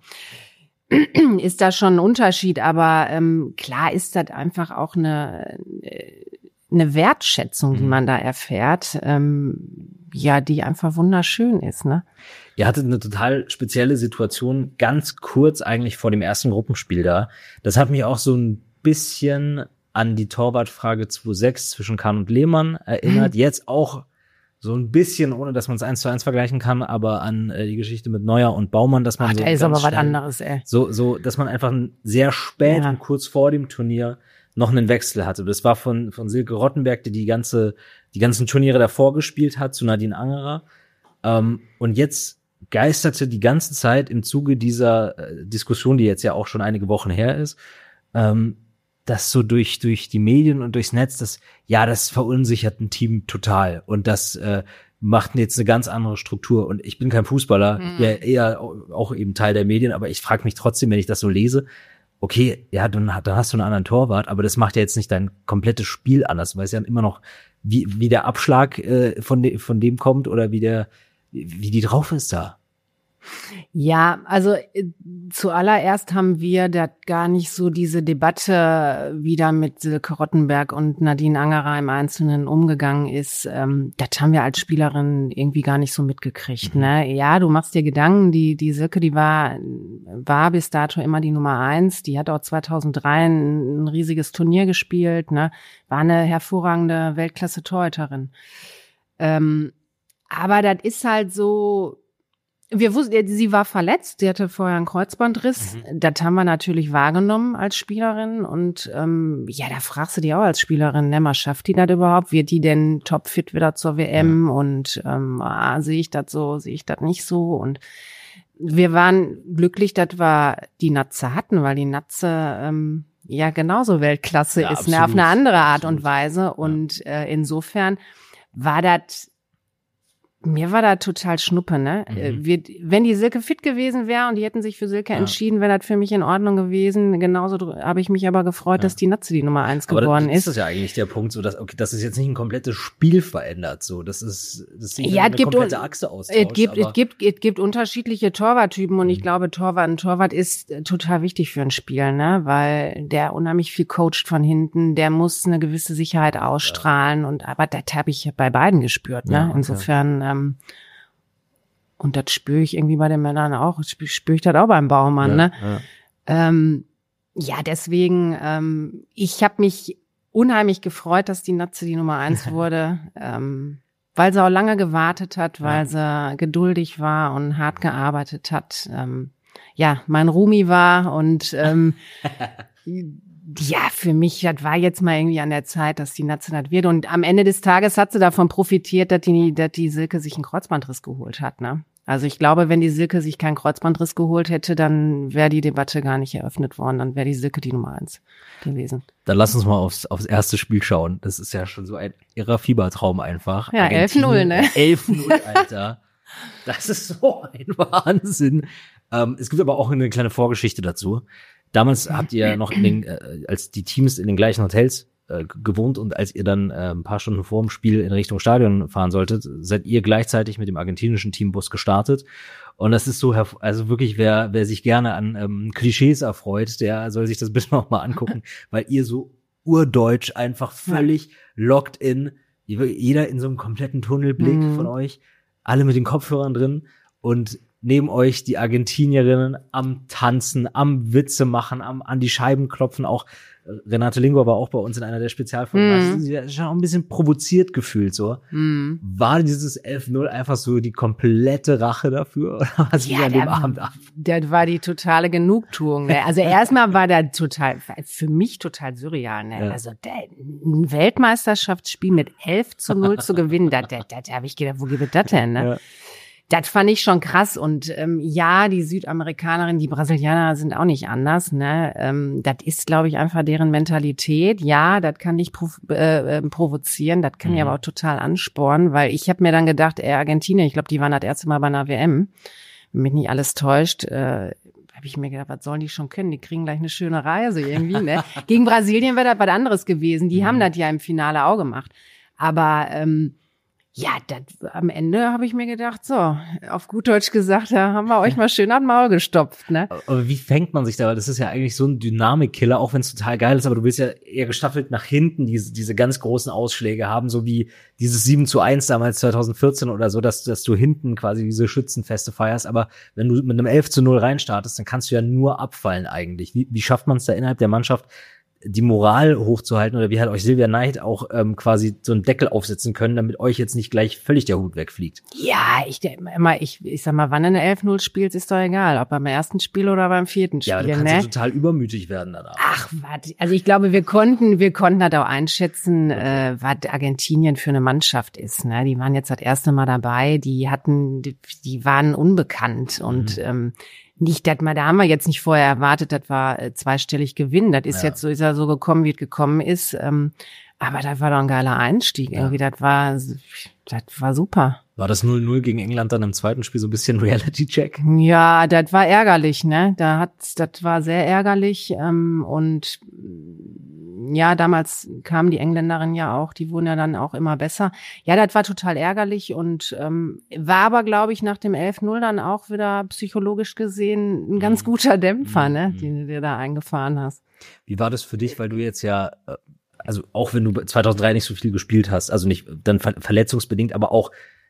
ähm, ist da schon ein Unterschied, aber ähm, klar ist das einfach auch eine eine Wertschätzung, die man da erfährt, ähm, ja, die einfach wunderschön ist, ne? Ihr hattet eine total spezielle Situation ganz kurz eigentlich vor dem ersten Gruppenspiel da. Das hat mich auch so ein bisschen an die Torwartfrage zwei sechs zwischen Kahn und Lehmann erinnert. Jetzt auch so ein bisschen, ohne dass man es eins zu eins vergleichen kann, aber an äh, die Geschichte mit Neuer und Baumann, dass man Ach, so da ist aber schnell, was anderes, ey. So, so, dass man einfach sehr spät ja. und kurz vor dem Turnier noch einen Wechsel hatte. Das war von von Silke Rottenberg, die die ganze die ganzen Turniere davor gespielt hat, zu Nadine Angerer. Ähm, und jetzt geisterte die ganze Zeit im Zuge dieser äh, Diskussion, die jetzt ja auch schon einige Wochen her ist, ähm, dass so durch durch die Medien und durchs Netz, das ja, das verunsichert ein Team total und das äh, macht jetzt eine ganz andere Struktur. Und ich bin kein Fußballer, mhm. ja eher auch eben Teil der Medien, aber ich frage mich trotzdem, wenn ich das so lese, okay, ja, dann, dann hast du einen anderen Torwart, aber das macht ja jetzt nicht dein komplettes Spiel anders, weil es ja immer noch, wie, wie der Abschlag äh, von, de, von dem kommt oder wie der, wie die drauf ist da. Ja, also äh, zuallererst haben wir da gar nicht so diese Debatte, wie da mit Silke Rottenberg und Nadine Angerer im Einzelnen umgegangen ist. Ähm, das haben wir als Spielerin irgendwie gar nicht so mitgekriegt. Mhm. Ne? Ja, du machst dir Gedanken, die die Silke, die war war bis dato immer die Nummer eins. Die hat auch zweitausenddrei ein, ein riesiges Turnier gespielt. Ne? War eine hervorragende Weltklasse-Torhüterin. Ähm, aber das ist halt so. Wir wussten, sie war verletzt, sie hatte vorher einen Kreuzbandriss. Mhm. Das haben wir natürlich wahrgenommen als Spielerin. Und ähm, ja, da fragst du dich auch als Spielerin, ne, mal schafft die das überhaupt? Wird die denn topfit wieder zur W M? Ja. Und ähm, ah, sehe ich das so, sehe ich das nicht so? Und wir waren glücklich, dass wir die Natze hatten, weil die Natze ähm, ja genauso Weltklasse ja, ist, absolut, ne, auf eine andere Art absolut. Und Weise. Und ja. äh, insofern war das Mir war da total Schnuppe, ne? Mhm. Wir, wenn die Silke fit gewesen wäre und die hätten sich für Silke ja. entschieden, wäre das für mich in Ordnung gewesen. Genauso habe ich mich aber gefreut, ja. dass die Natze die Nummer eins aber geworden das, ist. Das ist ja eigentlich der Punkt, so dass okay, das ist jetzt nicht ein komplettes Spiel verändert, so das ist das ist ja, eine gibt komplette Achse austauscht. Es gibt es gibt es gibt unterschiedliche Torwarttypen und mhm. ich glaube, Torwart ein Torwart ist total wichtig für ein Spiel, ne? Weil der unheimlich viel coacht von hinten, der muss eine gewisse Sicherheit ausstrahlen ja. und aber das habe ich bei beiden gespürt, ne? Ja, okay. Insofern ähm, und das spüre ich irgendwie bei den Männern auch. Spüre spür ich das auch beim Baumann, ja, ne? Ja, ähm, ja deswegen, ähm, ich habe mich unheimlich gefreut, dass die Natze die Nummer eins wurde, ähm, weil sie auch lange gewartet hat, weil ja. sie geduldig war und hart gearbeitet hat. Ähm, ja, mein Rumi war und ähm, ja, für mich, das war jetzt mal irgendwie an der Zeit, dass die Natze das wird. Und am Ende des Tages hat sie davon profitiert, dass die, dass die Silke sich einen Kreuzbandriss geholt hat, ne? Also ich glaube, wenn die Silke sich keinen Kreuzbandriss geholt hätte, dann wäre die Debatte gar nicht eröffnet worden. Dann wäre die Silke die Nummer eins gewesen. Dann lass uns mal aufs, aufs erste Spiel schauen. Das ist ja schon so ein irrer Fiebertraum einfach. Ja, elf null, ne? elf null, Alter. Das ist so ein Wahnsinn. Ähm, es gibt aber auch eine kleine Vorgeschichte dazu. Damals habt ihr noch in den, äh, als die Teams in den gleichen Hotels äh, gewohnt und als ihr dann äh, ein paar Stunden vor dem Spiel in Richtung Stadion fahren solltet, seid ihr gleichzeitig mit dem argentinischen Teambus gestartet Und das ist so, herv- also wirklich, wer, wer sich gerne an ähm, Klischees erfreut, der soll sich das bitte noch mal angucken, weil ihr so urdeutsch einfach völlig locked in, jeder in so einem kompletten Tunnelblick Mhm. von euch, alle mit den Kopfhörern drin und neben euch die Argentinierinnen am Tanzen, am Witze machen, am an die Scheiben klopfen. Auch äh, Renate Lingo war auch bei uns in einer der Spezialfolgen. Mhm. Also, sie hat schon auch ein bisschen provoziert gefühlt so. Mhm. War dieses elf null einfach so die komplette Rache dafür? Oder was ging Ja, an dem der- Abend ab? Das war die totale Genugtuung. Ne? Also erstmal war der total, für mich total surreal. Ne? Ja. Also der, ein Weltmeisterschaftsspiel mit elf zu null zu gewinnen, da, da, da, da habe ich gedacht, wo gibt es das denn? Ne? Ja. Das fand ich schon krass. Und ähm, ja, die Südamerikanerinnen, die Brasilianer sind auch nicht anders. Ne? Ähm, das ist, glaube ich, einfach deren Mentalität. Ja, das kann dich prov äh, äh, provozieren, das kann Mhm. mich aber auch total anspornen, weil ich habe mir dann gedacht, ey, Argentinien, ich glaube, die waren das erste Mal bei einer W M, wenn mich nicht alles täuscht, äh, habe ich mir gedacht, was sollen die schon können? Die kriegen gleich eine schöne Reise irgendwie. Ne? Gegen Brasilien wäre das was anderes gewesen. Die Mhm. haben das ja im Finale auch gemacht. Aber ähm, ja, das, am Ende habe ich mir gedacht, so, auf gut Deutsch gesagt, da haben wir euch mal schön an den Maul gestopft, ne? Aber wie fängt man sich da? Weil das ist ja eigentlich so ein Dynamikkiller, auch wenn es total geil ist, aber du willst ja eher gestaffelt nach hinten diese, diese ganz großen Ausschläge haben, so wie dieses sieben zu eins damals zwanzig vierzehn oder so, dass, dass du hinten quasi diese Schützenfeste feierst. Aber wenn du mit einem elf zu null reinstartest, dann kannst du ja nur abfallen eigentlich. Wie, wie schafft man es da innerhalb der Mannschaft, die Moral hochzuhalten, oder wie hat euch Silvia Neid auch ähm, quasi so einen Deckel aufsetzen können, damit euch jetzt nicht gleich völlig der Hut wegfliegt? Ja, ich immer, ich, ich sag mal, wann du eine elf null spielst, ist doch egal, ob beim ersten Spiel oder beim vierten Spiel, Ja, du kannst ne? ja total übermütig werden danach. Ach, warte, also ich glaube, wir konnten, wir konnten das auch einschätzen, äh, was Argentinien für eine Mannschaft ist. Ne? Die waren jetzt das erste Mal dabei, die hatten, die, die waren unbekannt und Mhm. ähm, nicht, dass man, da haben wir jetzt nicht vorher erwartet, das war äh, zweistellig Gewinn. Das ist Ja. jetzt so, ist er so gekommen, wie es gekommen ist. Ähm, aber das war doch ein geiler Einstieg. Ja. Irgendwie, das war, das war super. War das null null gegen England dann im zweiten Spiel so ein bisschen Reality-Check? Ja, das war ärgerlich, ne? Da hat, das war sehr ärgerlich ähm, und ja, damals kamen die Engländerinnen ja auch, die wurden ja dann auch immer besser. Ja, das war total ärgerlich und ähm, war aber, glaube ich, nach dem elf null dann auch wieder psychologisch gesehen ein ganz Mhm. guter Dämpfer, Mhm. ne, den du dir da eingefahren hast. Wie war das für dich, weil du jetzt ja, äh, also auch wenn du zweitausenddrei nicht so viel gespielt hast, also nicht dann ver verletzungsbedingt, aber auch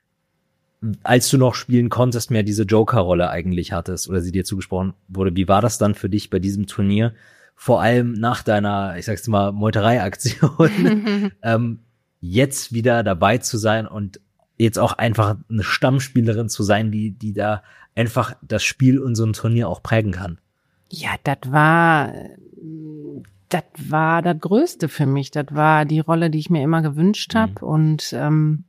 als du noch spielen konntest, mehr diese Joker-Rolle eigentlich hattest oder sie dir zugesprochen wurde, wie war das dann für dich bei diesem Turnier? Vor allem nach deiner, ich sag's mal, Meuterei-Aktion, ähm, jetzt wieder dabei zu sein und jetzt auch einfach eine Stammspielerin zu sein, die, die da einfach das Spiel und so ein Turnier auch prägen kann. Ja, das war, das war das Größte für mich. Das war die Rolle, die ich mir immer gewünscht habe. Mhm. Und ähm,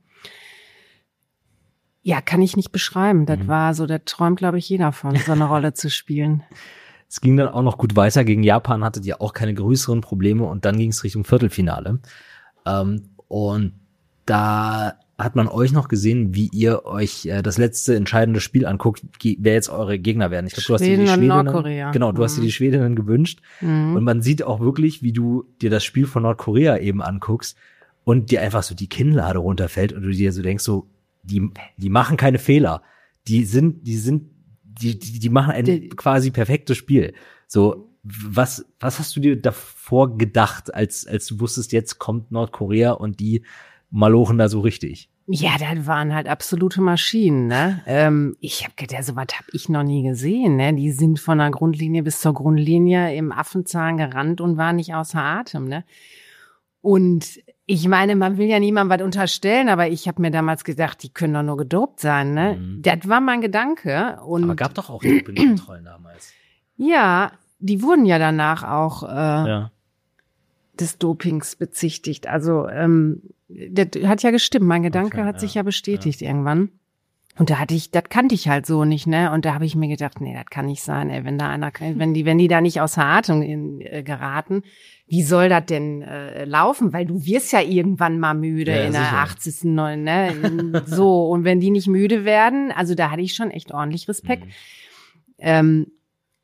ja, kann ich nicht beschreiben. Das Mhm. war so, da träumt, glaube ich, jeder von, so eine Rolle zu spielen. Es ging dann auch noch gut weiter. Gegen Japan hattet ihr auch keine größeren Probleme und dann ging es Richtung Viertelfinale. Ähm, und da hat man euch noch gesehen, wie ihr euch äh, das letzte entscheidende Spiel anguckt, ge- wer jetzt eure Gegner werden. Ich glaube, du hast dir die Schweden und Schwedinnen, Nordkorea. genau, du hast dir Mhm. die Schwedinnen gewünscht. Mhm. Und man sieht auch wirklich, wie du dir das Spiel von Nordkorea eben anguckst und dir einfach so die Kinnlade runterfällt und du dir so denkst, so, die, die machen keine Fehler. Die sind, die sind, die, die, die machen ein Die- quasi perfektes Spiel. So, was, was hast du dir davor gedacht, als, als du wusstest, jetzt kommt Nordkorea und die malochen da so richtig? Ja, das waren halt absolute Maschinen, ne? Ähm, ich habe gedacht, so was habe ich noch nie gesehen, ne? Die sind von der Grundlinie bis zur Grundlinie im Affenzahn gerannt und waren nicht außer Atem, ne? Und ich meine, man will ja niemandem was unterstellen, aber ich habe mir damals gedacht, die können doch nur gedopt sein, ne? Mhm. Das war mein Gedanke. Und Aber gab doch auch Dopingkontrollen damals. ja, die wurden ja danach auch äh, Ja. des Dopings bezichtigt. Also ähm, das hat ja gestimmt. Mein Gedanke Okay, hat ja, sich ja bestätigt irgendwann. Und da hatte ich, das kannte ich halt so nicht, ne? Und da habe ich mir gedacht, nee, das kann nicht sein, ey, wenn da einer, wenn die, wenn die da nicht außer Atem in, äh, geraten, wie soll das denn äh, laufen? Weil du wirst ja irgendwann mal müde Ja, in der sicher. achtzigsten neun ne? So, und wenn die nicht müde werden, also da hatte ich schon echt ordentlich Respekt. Mhm. Ähm,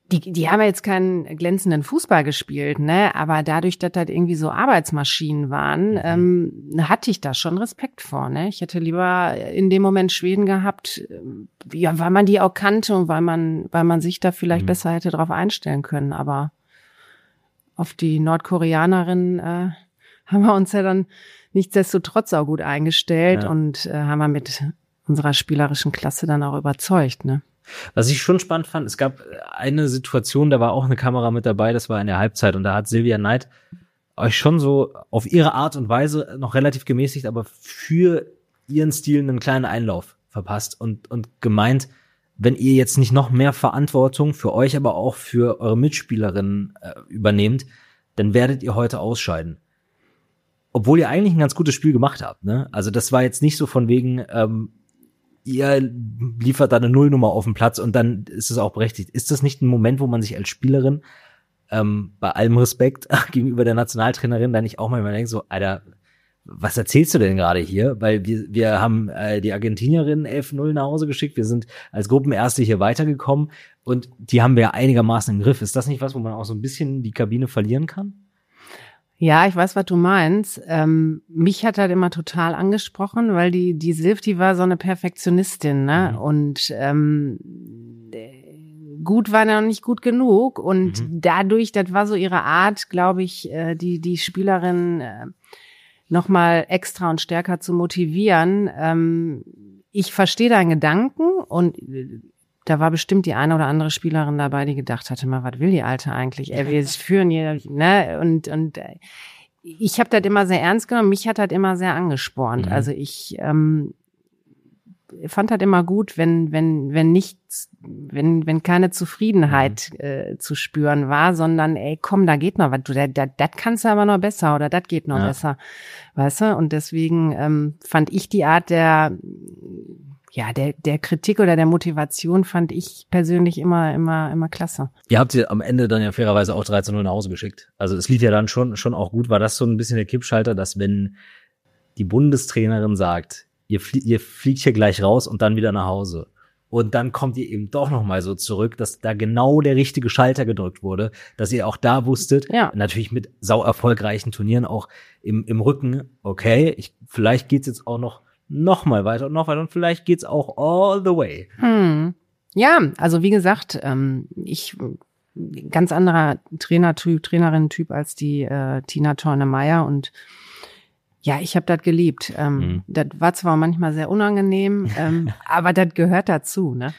Die, die haben ja jetzt keinen glänzenden Fußball gespielt, ne? Aber dadurch, dass das irgendwie so Arbeitsmaschinen waren, mhm. ähm, hatte ich da schon Respekt vor, ne? Ich hätte lieber in dem Moment Schweden gehabt, ja, weil man die auch kannte und weil man, weil man sich da vielleicht mhm. besser hätte drauf einstellen können. Aber auf die Nordkoreanerin äh, haben wir uns ja dann nichtsdestotrotz auch gut eingestellt ja. und äh, haben wir mit unserer spielerischen Klasse dann auch überzeugt, ne? Was ich schon spannend fand, es gab eine Situation, da war auch eine Kamera mit dabei, das war in der Halbzeit und da hat Silvia Neid euch schon so auf ihre Art und Weise noch relativ gemäßigt, aber für ihren Stil einen kleinen Einlauf verpasst und, und gemeint, wenn ihr jetzt nicht noch mehr Verantwortung für euch, aber auch für eure Mitspielerinnen äh, übernehmt, dann werdet ihr heute ausscheiden. Obwohl ihr eigentlich ein ganz gutes Spiel gemacht habt, ne? Also das war jetzt nicht so von wegen, ähm, ihr liefert da eine Nullnummer auf den Platz und dann ist es auch berechtigt. Ist das nicht ein Moment, wo man sich als Spielerin ähm, bei allem Respekt gegenüber der Nationaltrainerin da nicht auch manchmal denkt, so, Alter, was erzählst du denn gerade hier? Weil wir wir haben äh, die Argentinierinnen elf null nach Hause geschickt, wir sind als Gruppenerste hier weitergekommen und die haben wir ja einigermaßen im Griff. Ist das nicht was, wo man auch so ein bisschen die Kabine verlieren kann? Ja, ich weiß, was du meinst. Ähm, mich hat halt immer total angesprochen, weil die die Silv, die war so eine Perfektionistin, ne? Mhm. Und ähm, gut war noch nicht gut genug. Und mhm. dadurch, das war so ihre Art, glaube ich, äh, die die Spielerin äh, noch mal extra und stärker zu motivieren. Ähm, ich verstehe deinen Gedanken und äh, da war bestimmt die eine oder andere Spielerin dabei, die gedacht hatte, mal, was will die Alte eigentlich? Ey, wir führen hier, ne? Und und ich habe das immer sehr ernst genommen. Mich hat das immer sehr angespornt. Mhm. Also ich ähm, fand das immer gut, wenn wenn wenn nichts, wenn wenn keine Zufriedenheit mhm. äh, zu spüren war, sondern ey, komm, da geht noch was. Du, das das kannst du aber noch besser oder das geht noch ja. besser, weißt du? Und deswegen ähm, fand ich die Art der Ja, der der Kritik oder der Motivation fand ich persönlich immer immer immer klasse. Ihr habt sie am Ende dann ja fairerweise auch dreizehn null nach Hause geschickt. Also es lief ja dann schon schon auch gut. War das so ein bisschen der Kippschalter, dass wenn die Bundestrainerin sagt, ihr, flie- ihr fliegt hier gleich raus und dann wieder nach Hause und dann kommt ihr eben doch noch mal so zurück, dass da genau der richtige Schalter gedrückt wurde, dass ihr auch da wusstet, ja. natürlich mit sau erfolgreichen Turnieren auch im im Rücken, okay, ich, vielleicht geht's jetzt auch noch noch mal weiter und noch weiter und vielleicht geht's auch all the way. Hm. Ja, also wie gesagt, ähm, ich ganz anderer Trainertyp, Trainerin-Typ als die äh, Tina Torne-Meyer und ja, ich habe das geliebt. Ähm, mhm. Das war zwar manchmal sehr unangenehm, ähm, aber das gehört dazu, ne?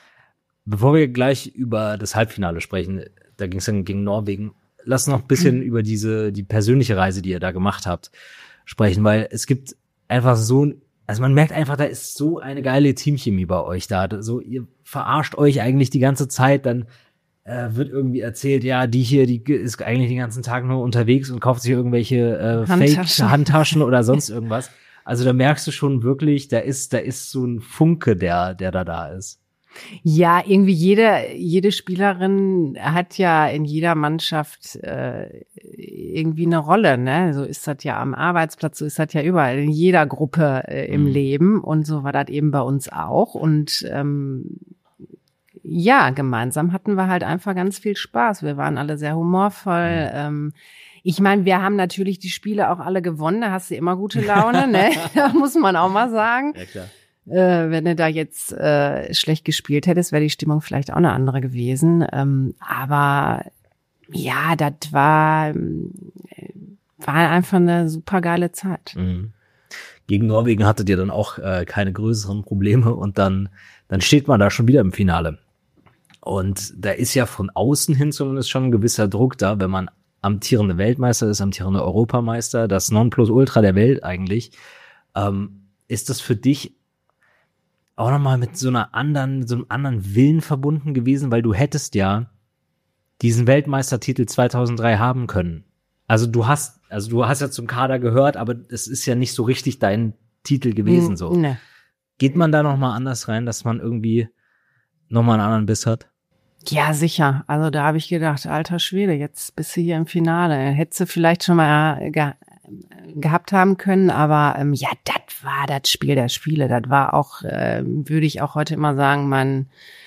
Bevor wir gleich über das Halbfinale sprechen, da ging es dann gegen Norwegen, lass noch ein bisschen mhm. über diese die persönliche Reise, die ihr da gemacht habt, sprechen, weil es gibt einfach so ein Also man merkt einfach, da ist so eine geile Teamchemie bei euch da. So, ihr verarscht euch eigentlich die ganze Zeit, dann äh, wird irgendwie erzählt, ja, die hier, die ist eigentlich den ganzen Tag nur unterwegs und kauft sich irgendwelche äh, Fake-Handtaschen oder sonst irgendwas. Also da merkst du schon wirklich, da ist, da ist so ein Funke, der, der da da ist. Ja, irgendwie jede jede Spielerin hat ja in jeder Mannschaft äh, irgendwie eine Rolle, ne? So ist das ja am Arbeitsplatz, so ist das ja überall in jeder Gruppe äh, im mhm. Leben und so war das eben bei uns auch und ähm, ja, gemeinsam hatten wir halt einfach ganz viel Spaß. Wir waren alle sehr humorvoll. Mhm. Ähm, ich meine, wir haben natürlich die Spiele auch alle gewonnen, da hast du immer gute Laune, ne? Muss man auch mal sagen. Ja, klar. Äh, wenn du da jetzt äh, schlecht gespielt hättest, wäre die Stimmung vielleicht auch eine andere gewesen. Ähm, aber ja, das war, war einfach eine super geile Zeit. Mhm. Gegen Norwegen hattet ihr dann auch äh, keine größeren Probleme und dann, dann steht man da schon wieder im Finale. Und da ist ja von außen hin zumindest schon ein gewisser Druck da, wenn man amtierende Weltmeister ist, amtierende Europameister, das Nonplusultra der Welt eigentlich. Ähm, ist das für dich auch nochmal mit so einer anderen, mit so einem anderen Willen verbunden gewesen, weil du hättest ja diesen Weltmeistertitel zweitausenddrei haben können. Also du hast, also du hast ja zum Kader gehört, aber es ist ja nicht so richtig dein Titel gewesen, so. Nee. Geht man da nochmal anders rein, dass man irgendwie nochmal einen anderen Biss hat? Ja, sicher. Also da habe ich gedacht, alter Schwede, jetzt bist du hier im Finale. Hättest du vielleicht schon mal ge- gehabt haben können, aber ähm, ja, das war das Spiel der Spiele. Das war auch, äh, würde ich auch heute immer sagen, mein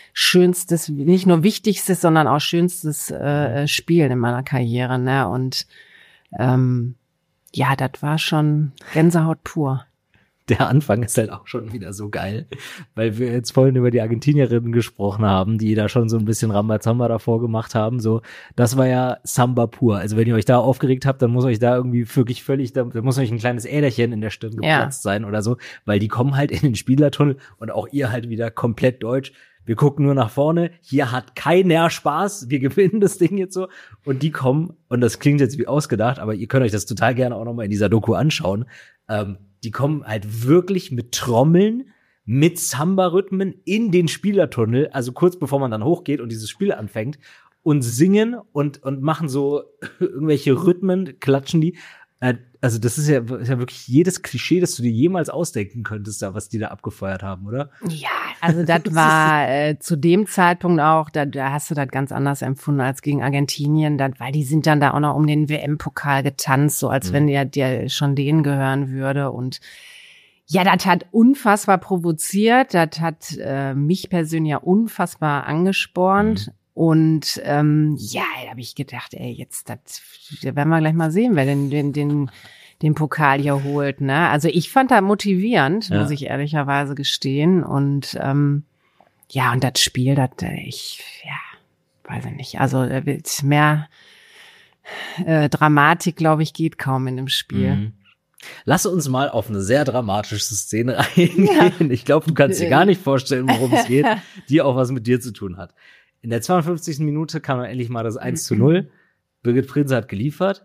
schönstes, nicht nur wichtigstes, sondern auch schönstes äh, Spiel in meiner Karriere, ne? Und ähm, ja, das war schon Gänsehaut pur. Der Anfang ist halt auch schon wieder so geil, weil wir jetzt vorhin über die Argentinierinnen gesprochen haben, die da schon so ein bisschen Rambazamba davor gemacht haben. So, das war ja Samba pur. Also wenn ihr euch da aufgeregt habt, dann muss euch da irgendwie wirklich völlig, da, da muss euch ein kleines Äderchen in der Stirn geplatzt ja. sein oder so, weil die kommen halt in den Spielertunnel und auch ihr halt wieder komplett deutsch. Wir gucken nur nach vorne, hier hat keiner Spaß, wir gewinnen das Ding jetzt so und die kommen, und das klingt jetzt wie ausgedacht, aber ihr könnt euch das total gerne auch nochmal in dieser Doku anschauen, ähm, die kommen halt wirklich mit Trommeln, mit Samba-Rhythmen in den Spielertunnel, also kurz bevor man dann hochgeht und dieses Spiel anfängt, und singen und und machen so irgendwelche Rhythmen, klatschen die. Also das ist ja, ist ja wirklich jedes Klischee, das du dir jemals ausdenken könntest, da was die da abgefeuert haben, oder? Ja, also das war äh, zu dem Zeitpunkt auch, da, da hast du das ganz anders empfunden als gegen Argentinien, dat, weil die sind dann da auch noch um den W M-Pokal getanzt, so als mhm. wenn der dir schon denen gehören würde. Und ja, das hat unfassbar provoziert, das hat äh, mich persönlich ja unfassbar angespornt. Mhm. Und ähm, ja, da habe ich gedacht, ey, jetzt das werden wir gleich mal sehen, wer den den den den Pokal hier holt, ne? Also ich fand das motivierend, ja. muss ich ehrlicherweise gestehen. Und ähm, ja, und das Spiel, das ich ja, weiß ich nicht. Also mehr äh, Dramatik, glaube ich, geht kaum in dem Spiel. Mhm. Lass uns mal auf eine sehr dramatische Szene eingehen. Ja. Ich glaube, du kannst dir gar nicht vorstellen, worum es geht, die auch was mit dir zu tun hat. In der zweiundfünfzigsten Minute kam dann endlich mal das eins zu null. Birgit Prinze hat geliefert.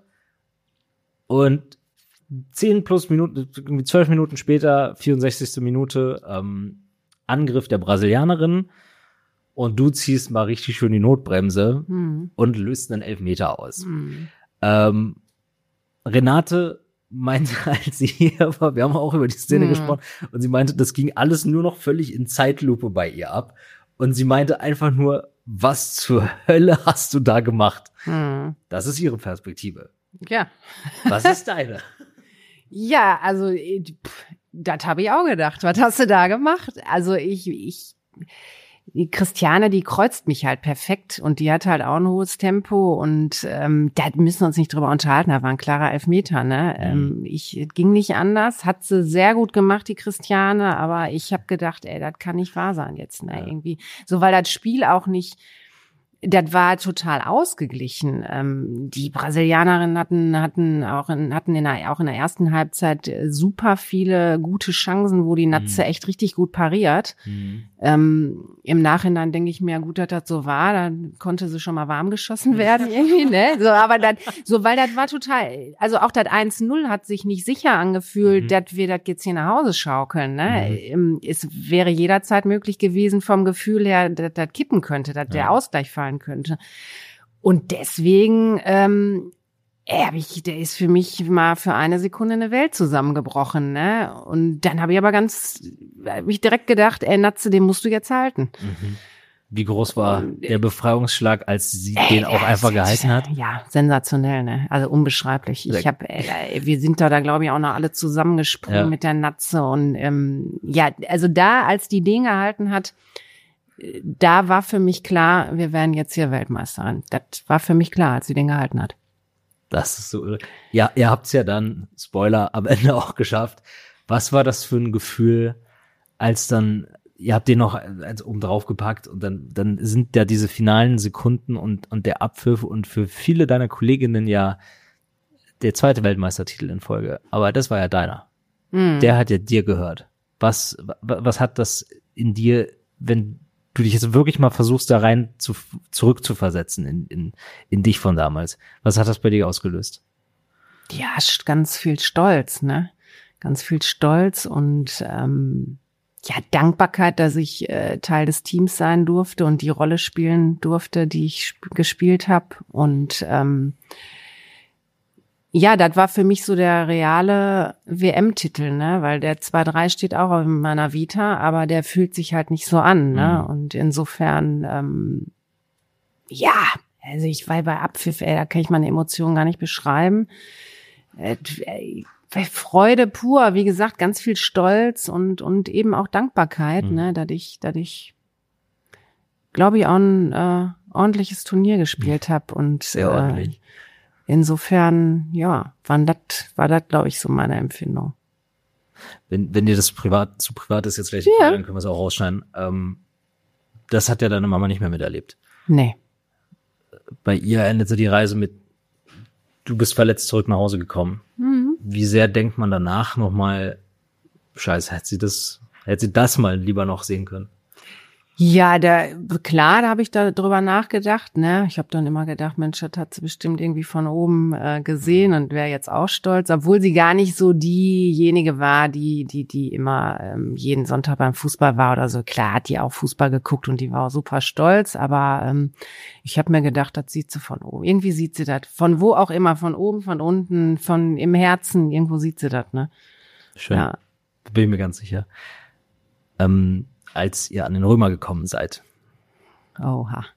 Und zehn plus Minuten, irgendwie zwölf Minuten später, vierundsechzigste Minute, ähm, Angriff der Brasilianerin. Und du ziehst mal richtig schön die Notbremse mhm. und löst einen Elfmeter aus. Mhm. Ähm, Renate meinte, als sie hier war, wir haben auch über die Szene mhm. gesprochen, und sie meinte, das ging alles nur noch völlig in Zeitlupe bei ihr ab. Und sie meinte einfach nur, was zur Hölle hast du da gemacht? Hm. Das ist ihre Perspektive. Ja. Was ist deine? Ja, also das habe ich auch gedacht. Was hast du da gemacht? Also ich, ich, die Christiane, die kreuzt mich halt perfekt und die hat halt auch ein hohes Tempo und ähm, da müssen wir uns nicht drüber unterhalten. Da war ein klarer Elfmeter, ne? Mhm. Ähm, ich ging nicht anders, hat sie sehr gut gemacht, die Christiane, aber ich habe gedacht, ey, das kann nicht wahr sein jetzt, ne? Ja. Irgendwie so, weil das Spiel auch nicht. Das war total ausgeglichen. Ähm, die Brasilianerinnen hatten hatten auch in, hatten in der, auch in der ersten Halbzeit super viele gute Chancen, wo die Natze mhm. echt richtig gut pariert. Mhm. Ähm, im Nachhinein denke ich mir, gut, dass das so war, dann konnte sie schon mal warm geschossen werden irgendwie, ne? So, aber das, so, weil das war total, also auch das eins null hat sich nicht sicher angefühlt, mhm. dass wir das jetzt hier nach Hause schaukeln, ne? Mhm. Es wäre jederzeit möglich gewesen vom Gefühl her, dass das kippen könnte, dass ja. der Ausgleich fallen könnte. Und deswegen, ähm, ey, ich, der ist für mich mal für eine Sekunde eine Welt zusammengebrochen, ne? Und dann habe ich aber ganz, habe ich direkt gedacht, ey, Natze, den musst du jetzt halten. Mhm. Wie groß war der Befreiungsschlag, als sie ey, den auch einfach gehalten hat? Ja, sensationell, ne? Also unbeschreiblich. Ich habe, wir sind da, da glaube ich auch noch alle zusammengesprungen ja. mit der Natze und ähm, ja, also da, als die den gehalten hat, da war für mich klar, wir werden jetzt hier Weltmeisterin. Das war für mich klar, als sie den gehalten hat. Das ist so irre. Ja, ihr habt's ja dann, Spoiler, am Ende auch geschafft. Was war das für ein Gefühl, als dann, ihr habt den noch als oben drauf gepackt und dann, dann sind ja diese finalen Sekunden und, und der Abpfiff und für viele deiner Kolleginnen ja der zweite Weltmeistertitel in Folge. Aber das war ja deiner. Mhm. Der hat ja dir gehört. Was, was hat das in dir, wenn du dich jetzt wirklich mal versuchst, da rein zu, zurückzuversetzen in, in, in dich von damals. Was hat das bei dir ausgelöst? Ja, ganz viel Stolz, ne? Ganz viel Stolz und ähm, ja, Dankbarkeit, dass ich äh, Teil des Teams sein durfte und die Rolle spielen durfte, die ich sp- gespielt habe. Und ähm, ja, das war für mich so der reale W M-Titel, ne, weil der zwei drei steht auch in meiner Vita, aber der fühlt sich halt nicht so an, ne, mhm. und insofern, ähm, ja, also ich war bei Abpfiff, ey, da kann ich meine Emotionen gar nicht beschreiben. Äh, Freude pur, wie gesagt, ganz viel Stolz und und eben auch Dankbarkeit, mhm. ne, dass ich, dass ich glaube ich, auch ein äh, ordentliches Turnier gespielt habe. Und sehr ordentlich. Äh, insofern, ja, war das, war das, glaube ich, so meine Empfindung. Wenn, wenn dir das privat zu privat ist, jetzt gleich, ja. dann können wir es auch rausschneiden. Ähm, das hat ja deine Mama nicht mehr miterlebt. Nee. Bei ihr endete die Reise mit, du bist verletzt zurück nach Hause gekommen. Mhm. Wie sehr denkt man danach nochmal, scheiße, hätte sie das, hätte sie das mal lieber noch sehen können? Ja, da, klar, da habe ich da drüber nachgedacht, ne. Ich habe dann immer gedacht, Mensch, das hat sie bestimmt irgendwie von oben äh, gesehen und wäre jetzt auch stolz, obwohl sie gar nicht so diejenige war, die, die, die immer ähm, jeden Sonntag beim Fußball war oder so. Klar hat die auch Fußball geguckt und die war auch super stolz, aber ähm, ich habe mir gedacht, das sieht sie von oben. Irgendwie sieht sie das, von wo auch immer, von oben, von unten, von im Herzen, irgendwo sieht sie das, ne. Schön, ja. Bin ich mir ganz sicher. Ähm, als ihr an den Römer gekommen seid. Oha.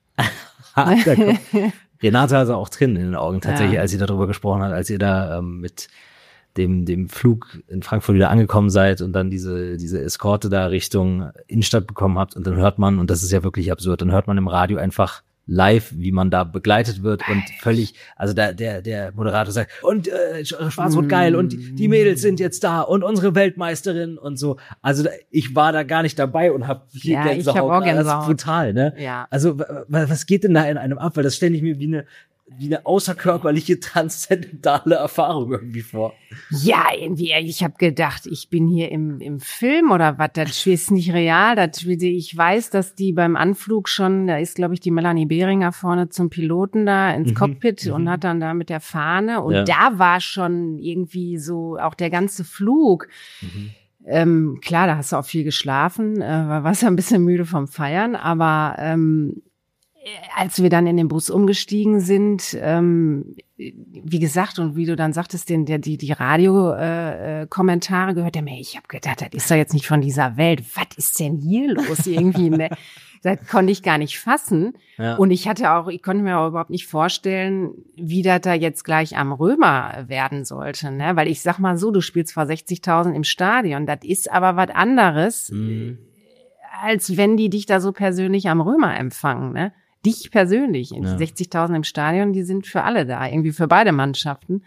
Renate hatte auch Tränen in den Augen tatsächlich, ja. als sie darüber gesprochen hat, als ihr da ähm, mit dem dem Flug in Frankfurt wieder angekommen seid und dann diese diese Eskorte da Richtung Innenstadt bekommen habt und dann hört man, und das ist ja wirklich absurd, dann hört man im Radio einfach live, wie man da begleitet wird und völlig, also da, der der Moderator sagt, und äh, Schwarz-Rot geil und die Mädels sind jetzt da und unsere Weltmeisterin und so. Also da, ich war da gar nicht dabei und habe hier ja, Gänsehaut. Ich hab auch Gänsehaut. Das ist brutal, ne? Ja. Also was geht denn da in einem ab? Weil das stelle ich mir wie eine wie eine außerkörperliche, transzendentale Erfahrung irgendwie vor. Ja, irgendwie, ich habe gedacht, ich bin hier im im Film oder was, das ist nicht real. Das, ich weiß, dass die beim Anflug schon, da ist, glaube ich, die Melanie Behringer vorne zum Piloten da ins Mhm. Cockpit Mhm. und hat dann da mit der Fahne und Ja. da war schon irgendwie so auch der ganze Flug. Mhm. Ähm, klar, da hast du auch viel geschlafen, äh, warst ja ein bisschen müde vom Feiern, aber ähm, als wir dann in den Bus umgestiegen sind, ähm, wie gesagt, und wie du dann sagtest, den, der, die, die Radio-Kommentare äh, Kommentare gehört, der mir, ich habe gedacht, das ist doch jetzt nicht von dieser Welt. Was ist denn hier los irgendwie? Ne? Das konnte ich gar nicht fassen. Ja. Und ich hatte auch, ich konnte mir auch überhaupt nicht vorstellen, wie das da jetzt gleich am Römer werden sollte. Ne? Weil ich sag mal so, du spielst vor sechzigtausend im Stadion. Das ist aber was anderes, Mhm. als wenn die dich da so persönlich am Römer empfangen, ne? Dich persönlich. Ja. sechzigtausend im Stadion, die sind für alle da, irgendwie für beide Mannschaften.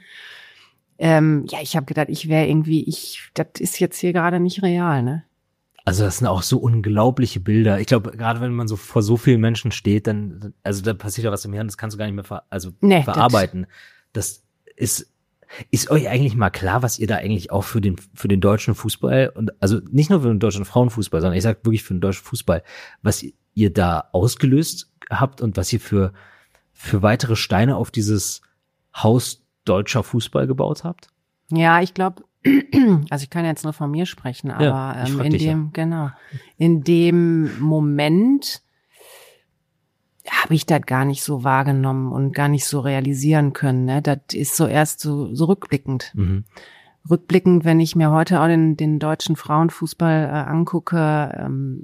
Ähm, ja, ich habe gedacht, ich wäre irgendwie, ich, das ist jetzt hier gerade nicht real, ne? Also das sind auch so unglaubliche Bilder. Ich glaube, gerade wenn man so vor so vielen Menschen steht, dann, also da passiert ja was im Hirn, das kannst du gar nicht mehr ver, also Nee, verarbeiten. Das ist, ist euch eigentlich mal klar, was ihr da eigentlich auch für den, für den deutschen Fußball und, also nicht nur für den deutschen Frauenfußball, sondern ich sag wirklich für den deutschen Fußball, was ihr da ausgelöst habt und was ihr für, für weitere Steine auf dieses Haus deutscher Fußball gebaut habt? Ja, ich glaube, also ich kann jetzt nur von mir sprechen, aber Ja, ich ähm, frag in dich, dem, ja. genau, in dem Moment habe ich das gar nicht so wahrgenommen und gar nicht so realisieren können. Ne? Das ist so erst so, so rückblickend. Mhm. Rückblickend, wenn ich mir heute auch den, den deutschen Frauenfußball äh, angucke, ähm,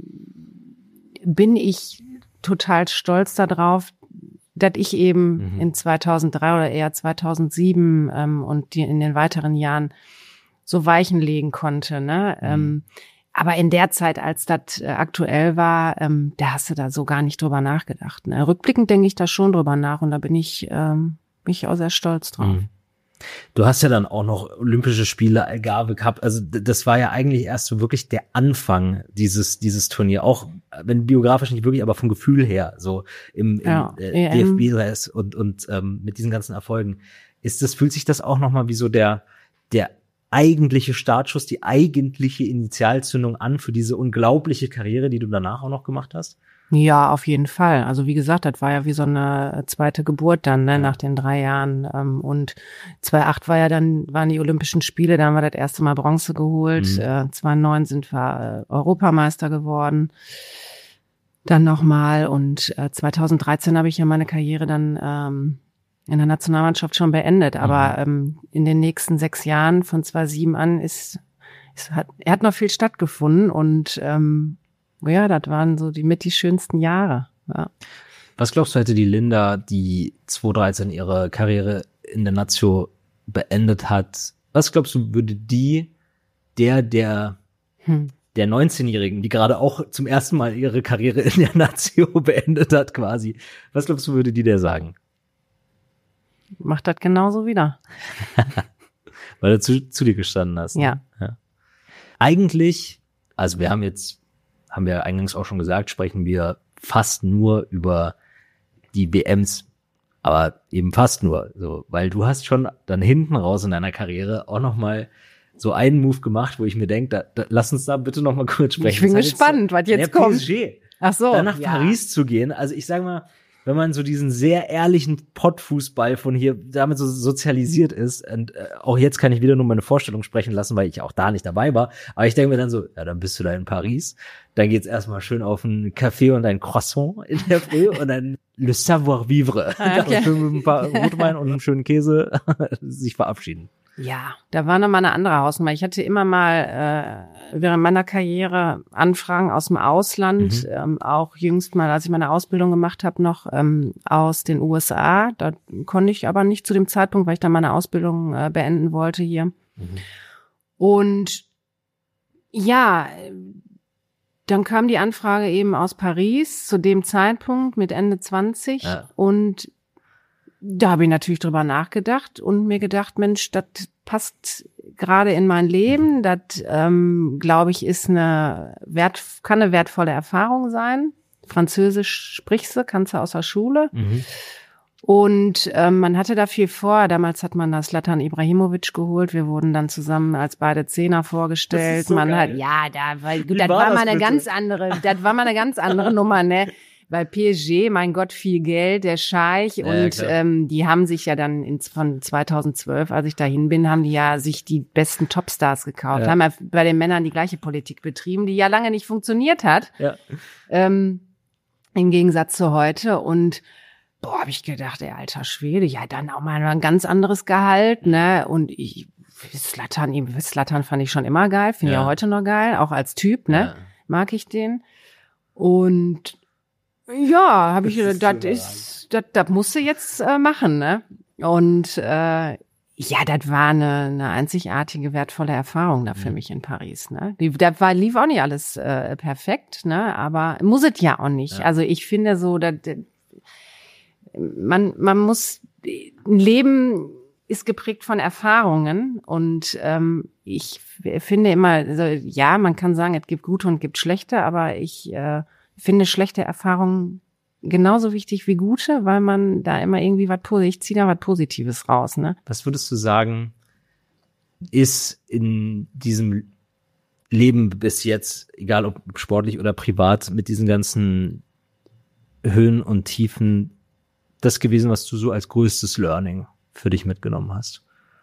bin ich total stolz darauf, dass ich eben Mhm. in zweitausenddrei oder eher zweitausendsieben ähm, und die in den weiteren Jahren so Weichen legen konnte. Ne? Mhm. Ähm, aber in der Zeit, als das äh, aktuell war, ähm, da hast du da so gar nicht drüber nachgedacht. Ne? Rückblickend denke ich da schon drüber nach und da bin ich, ähm, bin ich auch sehr stolz drauf. Mhm. Du hast ja dann auch noch Olympische Spiele, Algarve Cup, also d- das war ja eigentlich erst so wirklich der Anfang dieses dieses Turnier, auch wenn biografisch nicht wirklich, aber vom Gefühl her, so im, im Ja, äh, E M. D F B-Dress und und ähm, mit diesen ganzen Erfolgen. Ist das, fühlt sich das auch nochmal wie so der der eigentliche Startschuss, die eigentliche Initialzündung an für diese unglaubliche Karriere, die du danach auch noch gemacht hast? Ja, auf jeden Fall. Also wie gesagt, das war ja wie so eine zweite Geburt dann, ne, Ja. nach den drei Jahren. Ähm, und zweitausendacht war ja dann, waren die Olympischen Spiele, da haben wir das erste Mal Bronze geholt. Mhm. Äh, zweitausendneun sind wir äh, Europameister geworden. Dann nochmal. Und äh, zweitausenddreizehn habe ich ja meine Karriere dann ähm, in der Nationalmannschaft schon beendet. Aber ähm, in den nächsten sechs Jahren von zweitausendsieben an ist, ist hat, er hat noch viel stattgefunden und ähm, ja, das waren so die mit die schönsten Jahre. Ja. Was glaubst du, hätte die Linda, die zweitausenddreizehn ihre Karriere in der Nazio beendet hat, was glaubst du, würde die, der, der Hm. der neunzehnjährigen, die gerade auch zum ersten Mal ihre Karriere in der Nazio beendet hat quasi. Was glaubst du, würde die der sagen? Macht das genauso wieder. Weil du zu, zu dir gestanden hast. Ne? Ja. ja. Eigentlich, also wir haben jetzt, haben wir eingangs auch schon gesagt, sprechen wir fast nur über die W Ms. Aber eben fast nur, so, weil du hast schon dann hinten raus in deiner Karriere auch noch mal so einen Move gemacht, wo ich mir denke, da, da, lass uns da bitte noch mal kurz sprechen. Ich bin das gespannt, jetzt, was jetzt ja, kommt. P S G. Ach so. Dann nach ja. Paris zu gehen. Also ich sag mal, wenn man so diesen sehr ehrlichen Pottfußball von hier damit so sozialisiert ist, und äh, auch jetzt kann ich wieder nur meine Vorstellung sprechen lassen, weil ich auch da nicht dabei war, aber ich denke mir dann so, ja, dann bist du da in Paris, dann geht's erstmal schön auf einen Café und ein Croissant in der Früh und dann le savoir-vivre. Ah, okay. Schön mit ein paar Rotwein und einem schönen Käse sich verabschieden. Ja, da war nochmal eine andere Hausnummer. Ich hatte immer mal äh, während meiner Karriere Anfragen aus dem Ausland, mhm. ähm, auch jüngst mal, als ich meine Ausbildung gemacht habe, noch ähm, aus den U S A. Da konnte ich aber nicht zu dem Zeitpunkt, weil ich dann meine Ausbildung äh, beenden wollte hier. Mhm. Und ja, dann kam die Anfrage eben aus Paris zu dem Zeitpunkt mit Ende zwanzig ja. und da habe ich natürlich drüber nachgedacht und mir gedacht, Mensch, das passt gerade in mein Leben. Das, ähm, glaube ich, ist eine wert, kann eine wertvolle Erfahrung sein. Französisch sprichst du, kannst du aus der Schule. Mhm. Und ähm, man hatte da viel vor. Damals hat man das Zlatan Ibrahimovic geholt. Wir wurden dann zusammen als beide Zehner vorgestellt. Das ist so man geil. hat, ja, da war, Wie das war war das mal eine bitte? ganz andere, das war mal eine ganz andere Nummer, ne? Weil P S G, mein Gott, viel Geld, der Scheich Ja, und klar. ähm, die haben sich ja dann in, von zweitausendzwölf, als ich dahin bin, haben die ja sich die besten Topstars gekauft, Ja. haben ja bei den Männern die gleiche Politik betrieben, die ja lange nicht funktioniert hat, Ja. ähm, im Gegensatz zu heute und boah, habe ich gedacht, ey, alter Schwede, ja, dann auch mal ein ganz anderes Gehalt, ne, und ich, Zlatan, Zlatan fand ich schon immer geil, finde ich Ja. ja heute noch geil, auch als Typ, ne, Ja. mag ich den und ja, habe ich Das gedacht, ist das ist, das, das musst du jetzt äh, machen, ne? Und äh, ja, das war eine, eine einzigartige, wertvolle Erfahrung da für Mhm. mich in Paris, ne? Die, da war, lief auch nicht alles äh, perfekt, ne? Aber muss es ja auch nicht. Ja. Also ich finde so, dass man man muss ein Leben ist geprägt von Erfahrungen und ähm, ich finde immer, also, ja, man kann sagen, es gibt gute und gibt schlechte, aber ich äh, finde schlechte Erfahrungen genauso wichtig wie gute, weil man da immer irgendwie was Positives, ich ziehe da was Positives raus, ne? Was würdest du sagen, ist in diesem Leben bis jetzt, egal ob sportlich oder privat, mit diesen ganzen Höhen und Tiefen, das gewesen, was du so als größtes Learning für dich mitgenommen hast?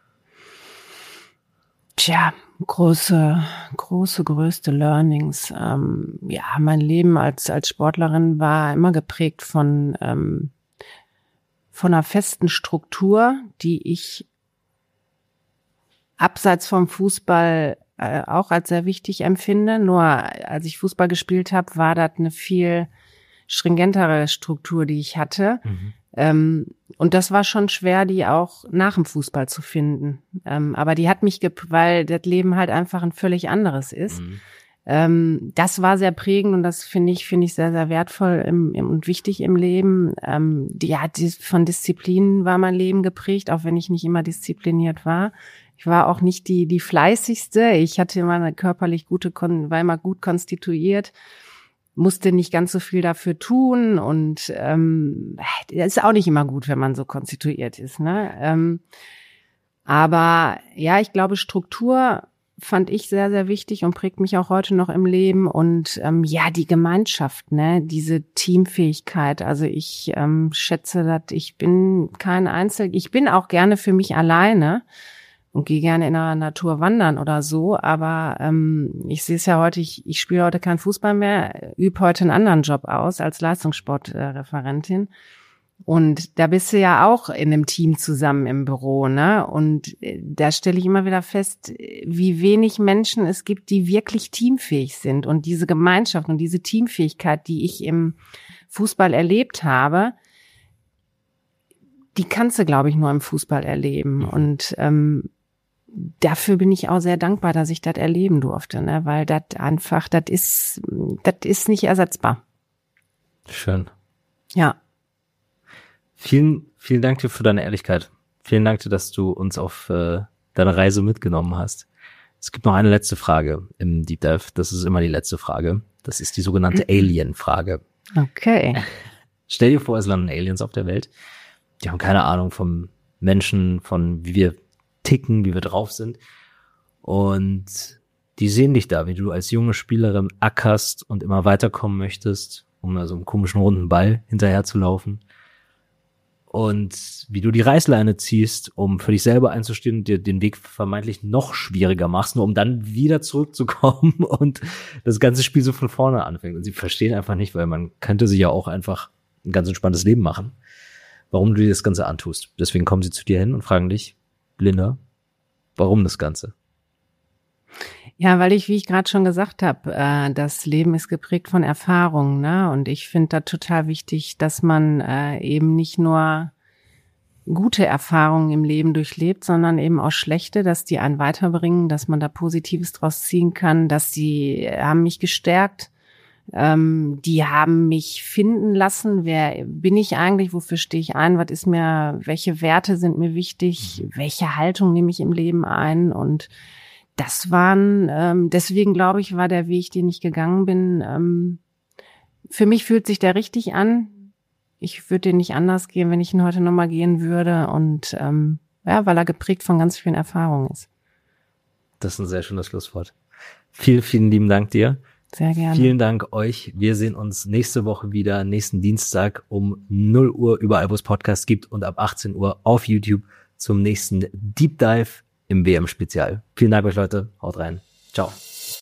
Tja, große, große, größte Learnings. Ähm, ja, mein Leben als als Sportlerin war immer geprägt von ähm, von einer festen Struktur, die ich abseits vom Fußball äh, auch als sehr wichtig empfinde. Nur als ich Fußball gespielt habe, war das eine viel stringentere Struktur, die ich hatte. Mhm. Ähm, und das war schon schwer, die auch nach dem Fußball zu finden. Ähm, aber die hat mich, gep- weil das Leben halt einfach ein völlig anderes ist. Mhm. Ähm, das war sehr prägend und das finde ich, finde ich sehr, sehr wertvoll im, im, und wichtig im Leben. Ähm, die, ja, die, von Disziplin war mein Leben geprägt, auch wenn ich nicht immer diszipliniert war. Ich war auch nicht die, die fleißigste. Ich hatte immer eine körperlich gute, Kon- war immer gut konstituiert. Musste nicht ganz so viel dafür tun und ähm, das ist auch nicht immer gut, wenn man so konstituiert ist, ne? Ähm, aber ja, ich glaube, Struktur fand ich sehr, sehr wichtig und prägt mich auch heute noch im Leben und ähm, ja, die Gemeinschaft, ne, diese Teamfähigkeit. Also ich ähm, schätze, dass ich bin kein Einzel, ich bin auch gerne für mich alleine und gehe gerne in der Natur wandern oder so, aber ähm, ich sehe es ja heute, ich, ich spiele heute keinen Fußball mehr, übe heute einen anderen Job aus als Leistungssportreferentin. Und da bist du ja auch in einem Team zusammen im Büro, ne? Und da stelle ich immer wieder fest, wie wenig Menschen es gibt, die wirklich teamfähig sind. Und diese Gemeinschaft und diese Teamfähigkeit, die ich im Fußball erlebt habe, die kannst du, glaube ich, nur im Fußball erleben. Und ähm, dafür bin ich auch sehr dankbar, dass ich das erleben durfte, ne? Weil das einfach, das ist, das ist nicht ersetzbar. Schön. Ja. Vielen, vielen Dank dir für deine Ehrlichkeit. Vielen Dank dir, dass du uns auf äh, deine Reise mitgenommen hast. Es gibt noch eine letzte Frage im Deep Dive. Das ist immer die letzte Frage. Das ist die sogenannte Alien-Frage. Okay. Stell dir vor, es landen Aliens auf der Welt. Die haben keine Ahnung vom Menschen, von wie wir ticken, wie wir drauf sind. Und die sehen dich da, wie du als junge Spielerin ackerst und immer weiterkommen möchtest, um da so einen komischen runden Ball hinterher zu laufen. Und wie du die Reißleine ziehst, um für dich selber einzustehen und dir den Weg vermeintlich noch schwieriger machst, nur um dann wieder zurückzukommen und das ganze Spiel so von vorne anfängt. Und sie verstehen einfach nicht, weil man könnte sich ja auch einfach ein ganz entspanntes Leben machen, warum du dir das Ganze antust. Deswegen kommen sie zu dir hin und fragen dich, Linda, warum das Ganze? Ja, weil ich, wie ich gerade schon gesagt habe, äh, das Leben ist geprägt von Erfahrungen, ne? Und ich finde da total wichtig, dass man äh, eben nicht nur gute Erfahrungen im Leben durchlebt, sondern eben auch schlechte, dass die einen weiterbringen, dass man da Positives draus ziehen kann, dass die haben mich gestärkt, ähm, die haben mich finden lassen, wer bin ich eigentlich, wofür stehe ich ein, was ist mir, welche Werte sind mir wichtig, welche Haltung nehme ich im Leben ein, und das waren, ähm, deswegen glaube ich, war der Weg, den ich gegangen bin, ähm, für mich fühlt sich der richtig an. Ich würde den nicht anders gehen, wenn ich ihn heute nochmal gehen würde, und ähm, ja, weil er geprägt von ganz vielen Erfahrungen ist. Das ist ein sehr schönes Schlusswort. Vielen, vielen lieben Dank dir. Sehr gerne. Vielen Dank euch. Wir sehen uns nächste Woche wieder, nächsten Dienstag um null Uhr, überall wo es Podcasts gibt, und ab achtzehn Uhr auf YouTube zum nächsten Deep Dive im W M-Spezial. Vielen Dank euch, Leute. Haut rein. Ciao.